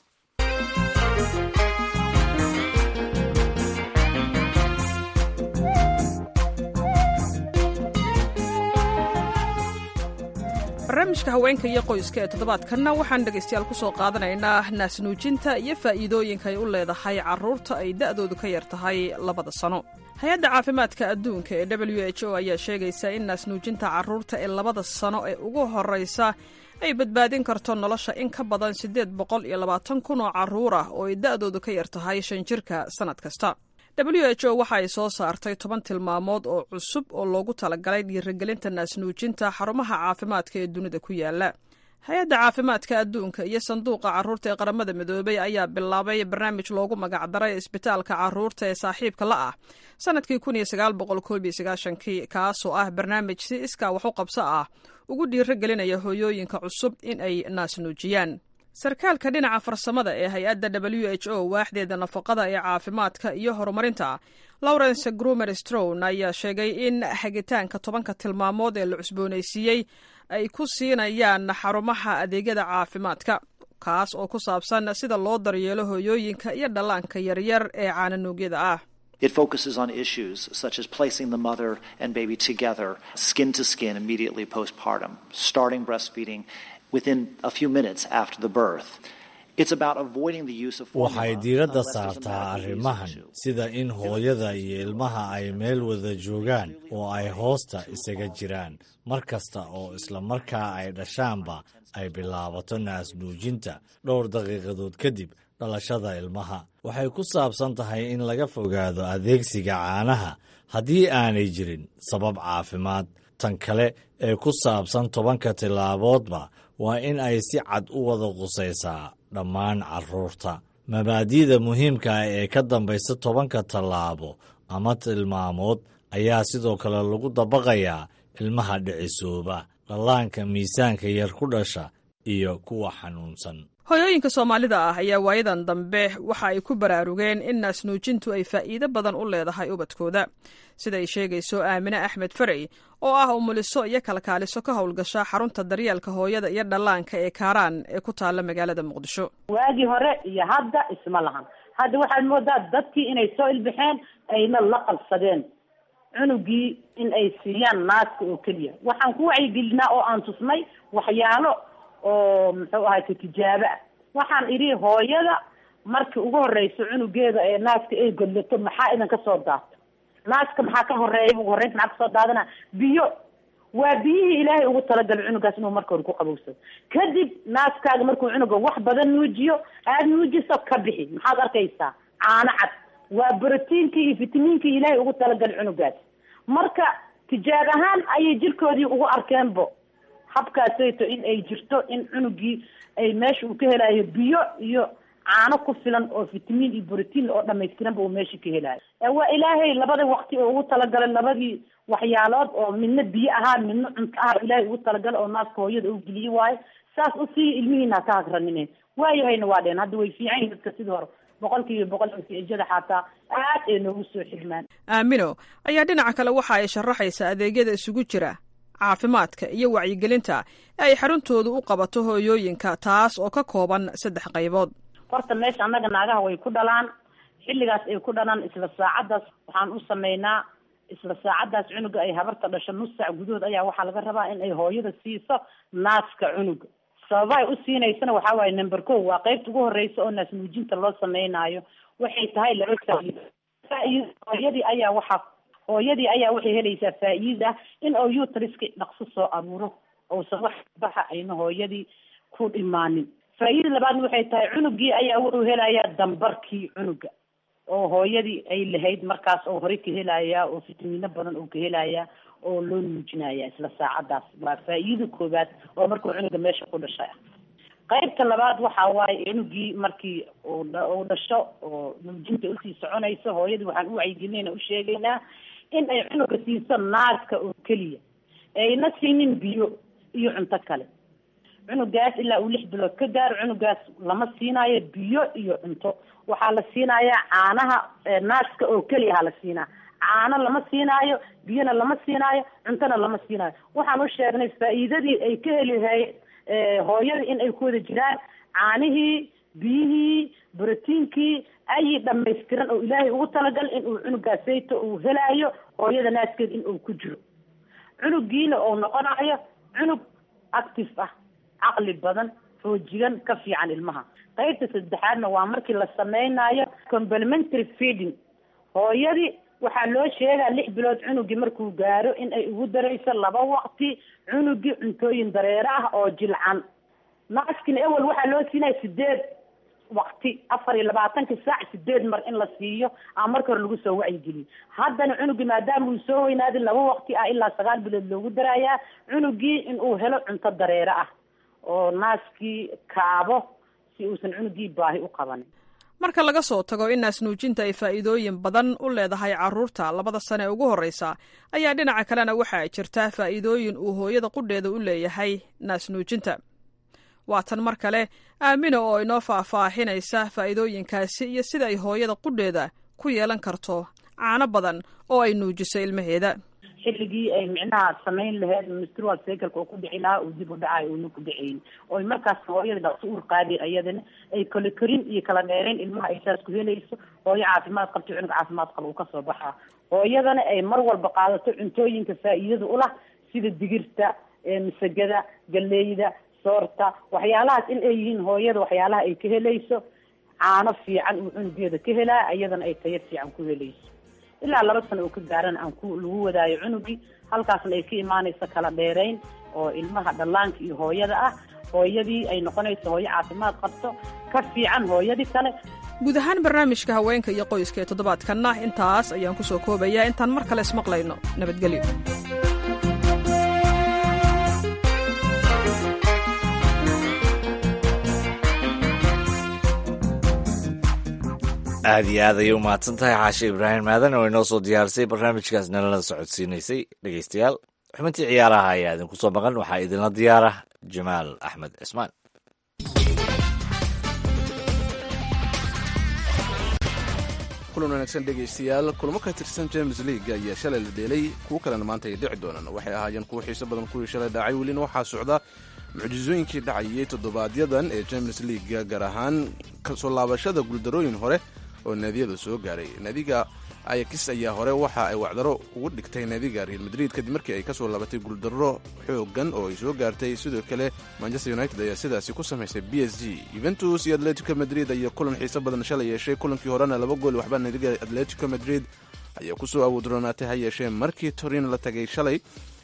barnaamijka haweenka iyo qoyska ee toddobaadkanna waxaan dhegaystayaal ku soo qaadanaynaa naasnuujinta iyo faa'iidooyinka ay u leedahay carruurta ay da'doodu ka yar tahay 2 sano. hay-adda caafimaadka adduunka ee WHO ayaa sheegaysa in naasnuujinta carruurta ee 2 sano ee ugu horraysa ay badbaadin karto nolosha in ka badan 820,000 oo carruur ah oo ay da'doodu ka yar tahay 5 jirka sannad kasta. WHO waxa ay soo saartay 10 tilmaamood oo cusub oo loogu talagalay dhiirigelinta naasnuujinta xarumaha caafimaadka ee dunida ku yaala. hay-adda caafimaadka adduunka iyo sanduuqa carruurta ee qaramada midoobay ayaa bilaabay barnaamij loogu magacdaray isbitaalka carruurta ee saaxiibka la ah sanadkii 1991 kaasoo ah barnaamij si iskaa wax u qabso ah ugu dhiiro gelinaya hooyooyinka cusub in ay naasnuujiyaan. sarkaalka dhinaca farsamada ee hay-adda WHO waaxdeeda nafaqada ee caafimaadka iyo horumarinta Lawrence Grumer Strone ayaa sheegay in hagitaanka 10 tilmaamood ee la cusboonaysiiyey ay ku siinayaan xarumaha adeegyada caafimaadka kaas oo ku saabsan sida loo daryeelo hooyooyinka iyo dhallaanka yaryar ee caananuugyada ah. It focuses on issues such as placing the mother and baby together, skin to skin immediately postpartum, starting breastfeeding within a few minutes after the birth. It's about avoiding the use of formula. Waxay diiradda saartaa arrimahan sida in hooyada iyo ilmaha ay meel wada joogaan oo ay hoosta isaga jiraan mar kasta oo isla markaa ay dhashaanba ay bilaabato naasnuujinta dhowr daqiiqadood kadib dhalashada ilmaha. Waxay ku saabsan tahay in laga fogaado adeegsiga caanaha haddii aanay jirin sabab caafimaad. Tan kale ee ku saabsan 10 tilaaboodba waa in ay si cad u wada qusaysaa dhammaan carruurta. Mabaadi'da muhiimka ah ee ka dambaysa 10 tallaabo ama tilmaamood ayaa sidoo kale lagu dabaqayaa ilmaha dhicisooba, dhallaanka miisaanka yar ku dhasha iyo kuwa xanuunsan. hooyooyinka Soomaalida ah ayaa waayadan dambe waxa ay ku baraarugeen in naasnuujintu ay faa'iido badan u leedahay ubadkooda, sida ay sheegayso Aamina Axmed Farey oo ah umuliso iyo kalkaaliso ka howlgasha xarunta daryeelka hooyada iyo dhallaanka ee Kaaraan ee ku taala magaalada Muqdisho. waagii hore iyo hadda isma lahan. hadda waxaad moodaa dadkii inay soo ilbixeen ayna la qabsadeen cunugii in ay siiyaan naaska oo keliya. waxaan ku wacyigelinaa oo aan tusnay waxyaalo oo muxuu ahay tijaabo ah. waxaan idhi hooyada markii ugu horeyso cunugeeda ee naaska ay godlato maxaa idan ka soo daato? naaska maxaa ka horeeya? ugu horeynta maxaa kasoo daadana? biyo. waa biyihii ilaahay ugu talagalay cunugaas inuu marka hore ku qabowsado. kadib naaskaaga markuu cunuga wax badan nuujiyo aad nuujiso ka bixi maxaad arkaysaa? caano cad. waa borotiinkii iyo fitamiinkii ilaahay ugu talagalay cunugaas. marka tijaab ahaan ayay jirkoodii ugu arkeenbo habkaasayto in ay jirto in cunugii ay meesha uu ka helayo biyo iyo caano ku filan oo fitamiin iyo borotiin oo dhamaystiranba uu meesha ka helayo. waa ilaahay labada waqti oo ugu talagalay labadii waxyaalood oo midna biyo ahaa midna cunto ahaa ilaahay ugu talagalay oo naaska hooyada uu geliye waayo. saas u sii ilmihiina ka hagranineen. waayahayna waa dheen hadda way fiican yihiin dadka sidii hore 100% natiijada xataa aad ay noogu soo xidhmaan. Aamino ayaa dhinaca kale waxa ay sharaxaysaa adeegyada isugu jira caafimaadka iyo wacyigelinta ay xaruntoodu u qabato hooyooyinka, taas oo ka kooban 3 qaybood. horta meesha annaga naagaha way ku dhalaan, xilligaas ay ku dhalaan isla saacadaas waxaan u sameynaa isla saacadaas cunuga ay habarta dhasho nus saac gudahood ayaa waxaa laga rabaa in ay hooyada siiso naaska cunuga. sababa ay u siinaysana waxaa waaye number 1 waa qaybta ugu horeysa oo naas nuujinta loo sameynaayo. waxay tahay 2 faa'iido. hooyadii ayaa waxay helaysaa faa'iida in oo uteriska dhaqso soo aruuro oosan wax baxa ayna hooyadii ku dhimaanin. faa'iida labaad waxay tahay cunugii ayaa wuxuu helayaa dambarkii cunuga oo hooyadii ay lahayd markaas oo hore ka helayaa oo fitamiino badan oo ka helayaa oo loo nuujinaya isla saacadaas. waa faa'iido koobaad oo markuu cunuga meesha ku dhashay. qaybta labaad waxaa waaye cunugii markii uu dhasho oo nuujinta usii soconayso hooyadii waxaan u wacyigelinayna u sheegaynaa in ay cunuga siiso naaska oo keliya ayna siinin biyo iyo cunto kale. cunugaas ilaa uu 6 bilood ka gaaro cunugaas lama siinaayo biyo iyo cunto. waxaa la siinayaa caanaha naaska oo keliya ha la siinaa. caano lama siinaayo, biyona lama siinaayo, cuntona lama siinaayo. waxaan u sheegnay faa'iidadii ay ka helihay hooyada in ay ku wada jiraan caanihii, biyihii, borotiinkii ay dhamaystiran oo ilaahay ugu talagal in uu cunugaasayto uu helayo hooyada naaskeeda in uu ku jiro. cunugiina oo noqonayo cunug active ah, caqli badan, xoojigan, ka fiican ilmaha. qaybta saddexaadna waa markii la sameynayo complementary feeding. hooyadii waxaa loo sheegaa 6 bilood cunugii markuu gaaro in ay ugu darayso 2 waqti cunugii cuntooyin dareere ah oo jilcan. naaskina awal waxaa loo siinaya 8 waqti 24 saac 8 mar in la siiyo ama marka hore lagu soo wacyigeliyo. haddana cunugii maadaama uu soo weynaaday 2 waqti ah ilaa 9 bilood loogu darayaa cunugii in uu helo cunto dareere ah oo naaskii kaabo si uusan cunugii baahi u qabanin. marka laga soo tago in naasnuujinta ay faa'iidooyin badan u leedahay carruurta 2 sano ee ugu horreysa ayaa dhinaca kalena waxaa jirta faa'iidooyin uu hooyada qudheeda u leeyahay naasnuujinta. waa tan mar kale aamina oo inoo faahfaahinaysa faa'iidooyinkaasi iyo sida ay hooyada qudheeda ku yeelan karto caano badan oo ay nuujiso ilmaheeda. xilligii ay micnaha samayn lahayd menstrual cycle oo ku dhici lahaa uu dib u dhacayo uuna ku dhacayn oo markaas hooyada dhaqso uur qaadi ayadana ay kala korin iyo kala dheerayn ilmaha ay saas ku helayso hooyo caafimaad qabto cunug caafimaad qaba uu kasoo baxaa. hooyadana ay mar walba qaadato cuntooyinka faa'iidada u lah sida digirta, masagada, galleyda, soorta, waxyaalahaas in ay yihiin hooyada waxyaalaha ay ka helayso caano fiican uu cunugeeda ka helaa ayadana ay tayo fiican ku helayso. ilaa 2 sano oo ka gaarana lagu wadaayo cunugii halkaasna ay ka imaanayso kala dheerayn oo ilmaha dhallaanka iyo hooyada ah. hooyadii ay noqonayso hooyo caafimaad qabto ka fiican hooyadii kale. guud ahaan barnaamijka haweenka iyo qoyska ee toddobaadkanna intaas ayaan ku soo koobayaa. intaan mar kale ismaqlayno nabadgelyo. aad iyo aad ayay u mahadsan tahay xaashi ibraahim maadan oo inoo soo diyaarisay barnaamijkaas nalala socodsiinaysay. dhegeystayaal xubintii ciyaaraha ayaa idinku soo maqan. waxaa idinla diyaara jamaal axmed cismaan. kulan wanaagsan dhegaystayaal. kulamo ka tirsan Champions League ayaa shalay la dheelay, kuwo kalena maanta ay dhici doonaan. waxay ahaayeen kuwo xiiso badan kuwii shalay dhacay. welina waxaa socda mucjisooyinkii dhacayay toddobaadyadan ee Champions League, gaar ahaan kasoo laabashada guuldarooyin hore oo naadiyada soo gaaray. naadiga Ajax ayaa hore waxa ay wacdaro ugu dhigtay naadiga Real Madrid kadib markii ay kasoo laabatay guuldaro xoogan oo ay soo gaartay. sidoo kale Manchester United ayaa sidaasi ku samaysay PSG. Juventus iyo Atletico Madrid ayaa kulan xiiso badan shalay yeeshay. kulankii horena 2 gool waxba naadiga Atletico Madrid ayaa kusoo awoodronaatay ha yeeshee markii Torino la tagay shalay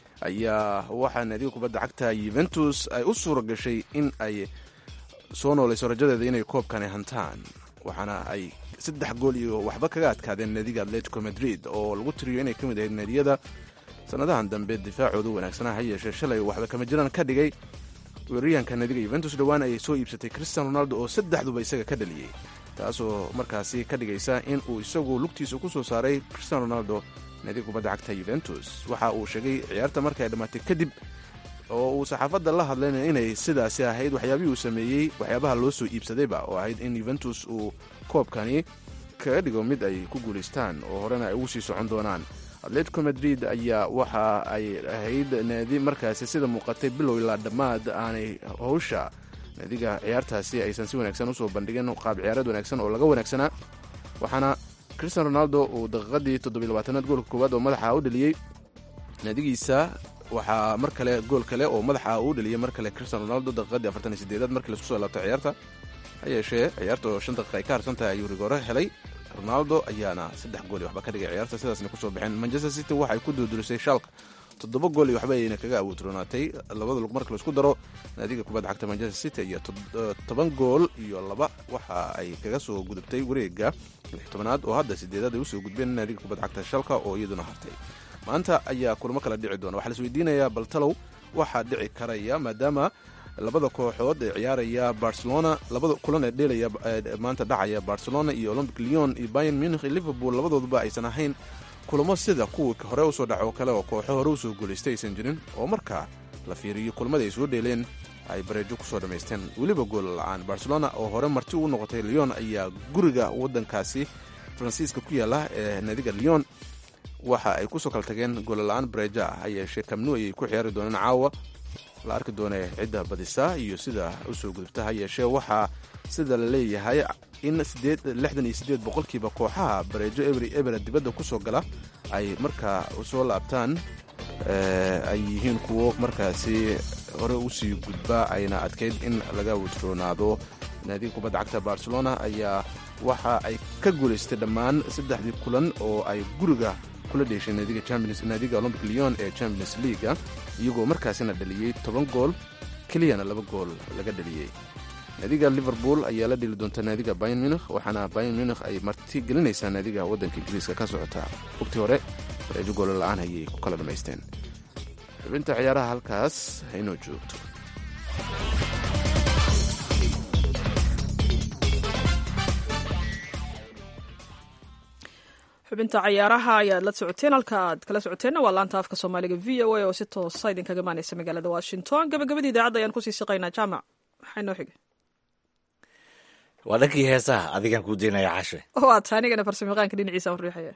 ayaa waxaa naadiga kubadda cagta Juventus ay u suura gashay in ay soo noolayso rajadeeda inay koobkani hantaan, waxaana ay 3 gool iyo waxba kaga adkaadeen naadiga Atletico Madrid oo lagu tiriyo inay ka mid ahayd naadiyada sanadahan dambe difaacooda wanaagsanaa. ha yeeshee shalay waxba kama jiraan ka dhigay weeraryahanka naadiga Juventus. dhowaan ay soo iibsatay Cristiano Ronaldo oo 3duba isaga ka dhaliyey, taasoo markaasi ka dhigaysa in uu isagu lugtiisa ku soo saaray Cristiano Ronaldo naadiga kubadda cagta Juventus. waxa uu sheegay ciyaarta markay dhammaatay kadib oo uu saxaafadda la hadlayna inay sidaasi ahayd waxyaabihii uu sameeyey, waxyaabaha loo soo iibsadayba oo ahayd in Juventus uu koobkani kaga dhigo mid ay ku guulaystaan oo horena ay ugu sii socon doonaan. Atletico Madrid ayaa waxa ay ahayd naadi markaasi sida muuqatay bilow ilaa dhammaad aanay howsha naadiga ciyaartaasi aysan si wanaagsan usoo bandhigin qaab ciyaareed wanaagsan oo laga wanaagsanaa, waxaana Cristiano Ronaldo uu daqiiqadii 27aad goolka koowaad oo madaxa u dhaliyey naadigiisa. waxaa mar kale gool kale oo madaxa uu dhaliyey mar kale Cristiano Ronaldo daqiiqadii 48aad markii la isku soo laabtay ciyaarta. ha yeeshee ciyaarta oo 5 daqiiqo ay ka harsan tahay ayuu rigoore helay. Ronaldo ayaana 3 gool iyo waxba ka dhigay ciyaarta, sidaasna kusoo baxeen. Manchester City waxay ku duudulisay Schalke 7 gool iyo waxba ayna kaga awoodronaatay. labada lug marka la isku daro naadiga kubadda cagta Manchester City iyo 10 gool iyo 2 waxa ay kaga soo gudubtay wareega 16aad oo hadda 8aad ay u soo gudbeen naadiga kubadda cagta Schalke oo iyaduna hartay. maanta ayaa kulamo kala dhici doona. waxaa la isweydiinayaa baltalow waxaa dhici karaya maadaama labada kooxood ee ciyaaraya Barcelona, labada kulan ee dheelaya maanta dhacaya Barcelona iyo Olympic Lyon iyo Bayern Munich iyo Liverpool, labadooduba aysan ahayn kulamo sida kuwa hore usoo dhaco kale oo kooxo hore usoo guulaystay aysan jirin, oo markaa la fiiriyo kulamada ay soo dheeleen ay bareejo kusoo dhammaysteen weliba gool la-aan. Barcelona oo hore marti u noqotay Lyon ayaa guriga wadankaasi Faransiiska ku yaala ee naadiga Lyon waxa ay kusoo kala tageen gool la-aan bareejo ah. ha yeeshee Camp Nou ayay ku ciyaari doonaan caawa, la arki doona cidda badisa iyo sida usoo gudubta. ha yeeshee waxaa sida la leeyahay in 68% kooxaha bareejo ebera dibadda kusoo gala ay markaa usoo laabtaan ay yihiin kuwo markaasi hore usii gudba, ayna adkayd in laga wajroonaado. naadiga kubadda cagta Barcelona ayaa waxa ay ka guulaystay dhammaan 3 kulan oo ay guriga kula dheeshay naadiga Olympic Lyon ee Champions League, iyagoo markaasina dhaliyey 10 gool keliyana 2 gool laga dhaliyey. naadiga Liverpool ayaa la dhili doonta naadiga Bayern Munich, waxaana Bayern Munich ay marti gelinaysaa naadiga waddanka Ingiriiska ka socota. waqti hore bareejo gool la-aan ayay ku kala dhamaysteen. xubinta ciyaaraha halkaas haynoo joogto. xubinta cayaaraha ayaad la socoteen, halka aad kala socoteenna waa laanta afka soomaaliga v o a oo si toosa idinkaga imaaneysa magaalada washington. gabagabadii idaacadda ayaan kusii shaqaynaa. jaamac, maxay noo xigay? waa dhankii heesaha, adigaan kuu daynaya cashe. waa taa, anigana farsamayaqaanka dhinaciisa aan riixaya.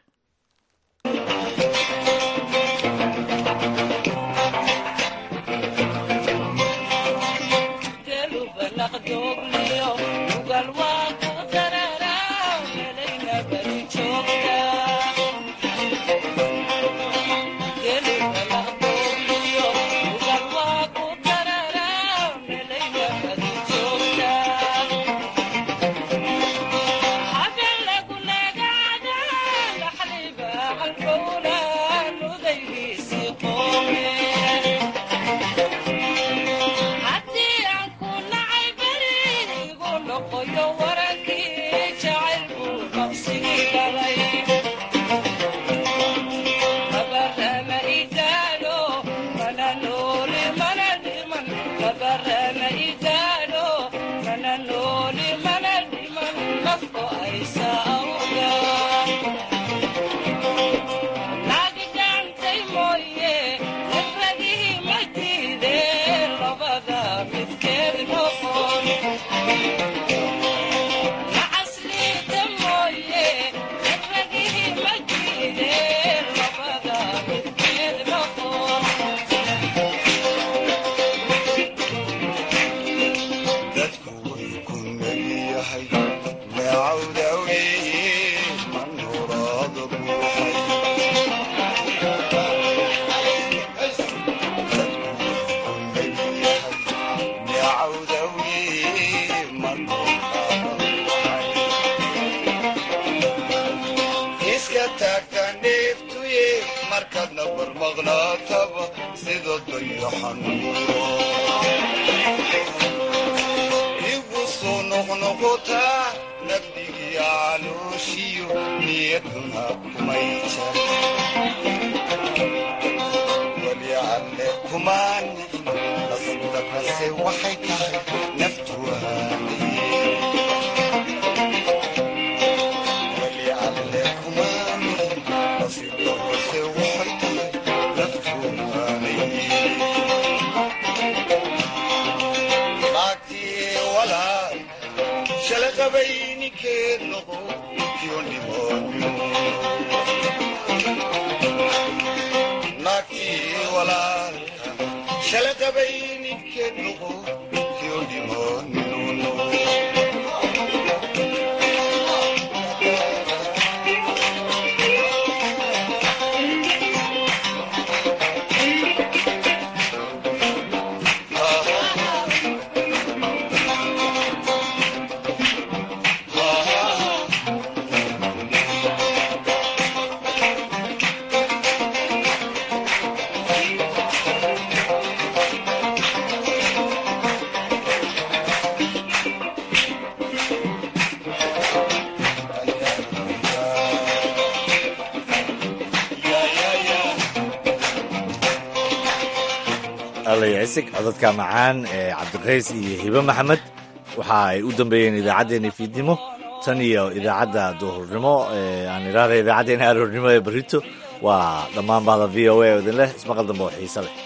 codadka macaan ee cabdiqays iyo hibe maxamed waxa ay u dambeeyeen idaacaddeenna fiidnimo, tan iyo idaacadda duhurnimo aan idhaahda idaacaddeenna aroornimo ee berrito. waa dhammaan bahda v o a oo idin leh ismaqal dambe oo xiise leh.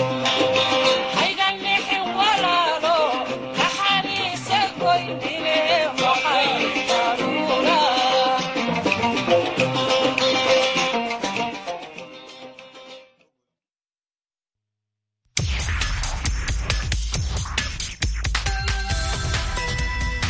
Walaalo, naxariisa goynine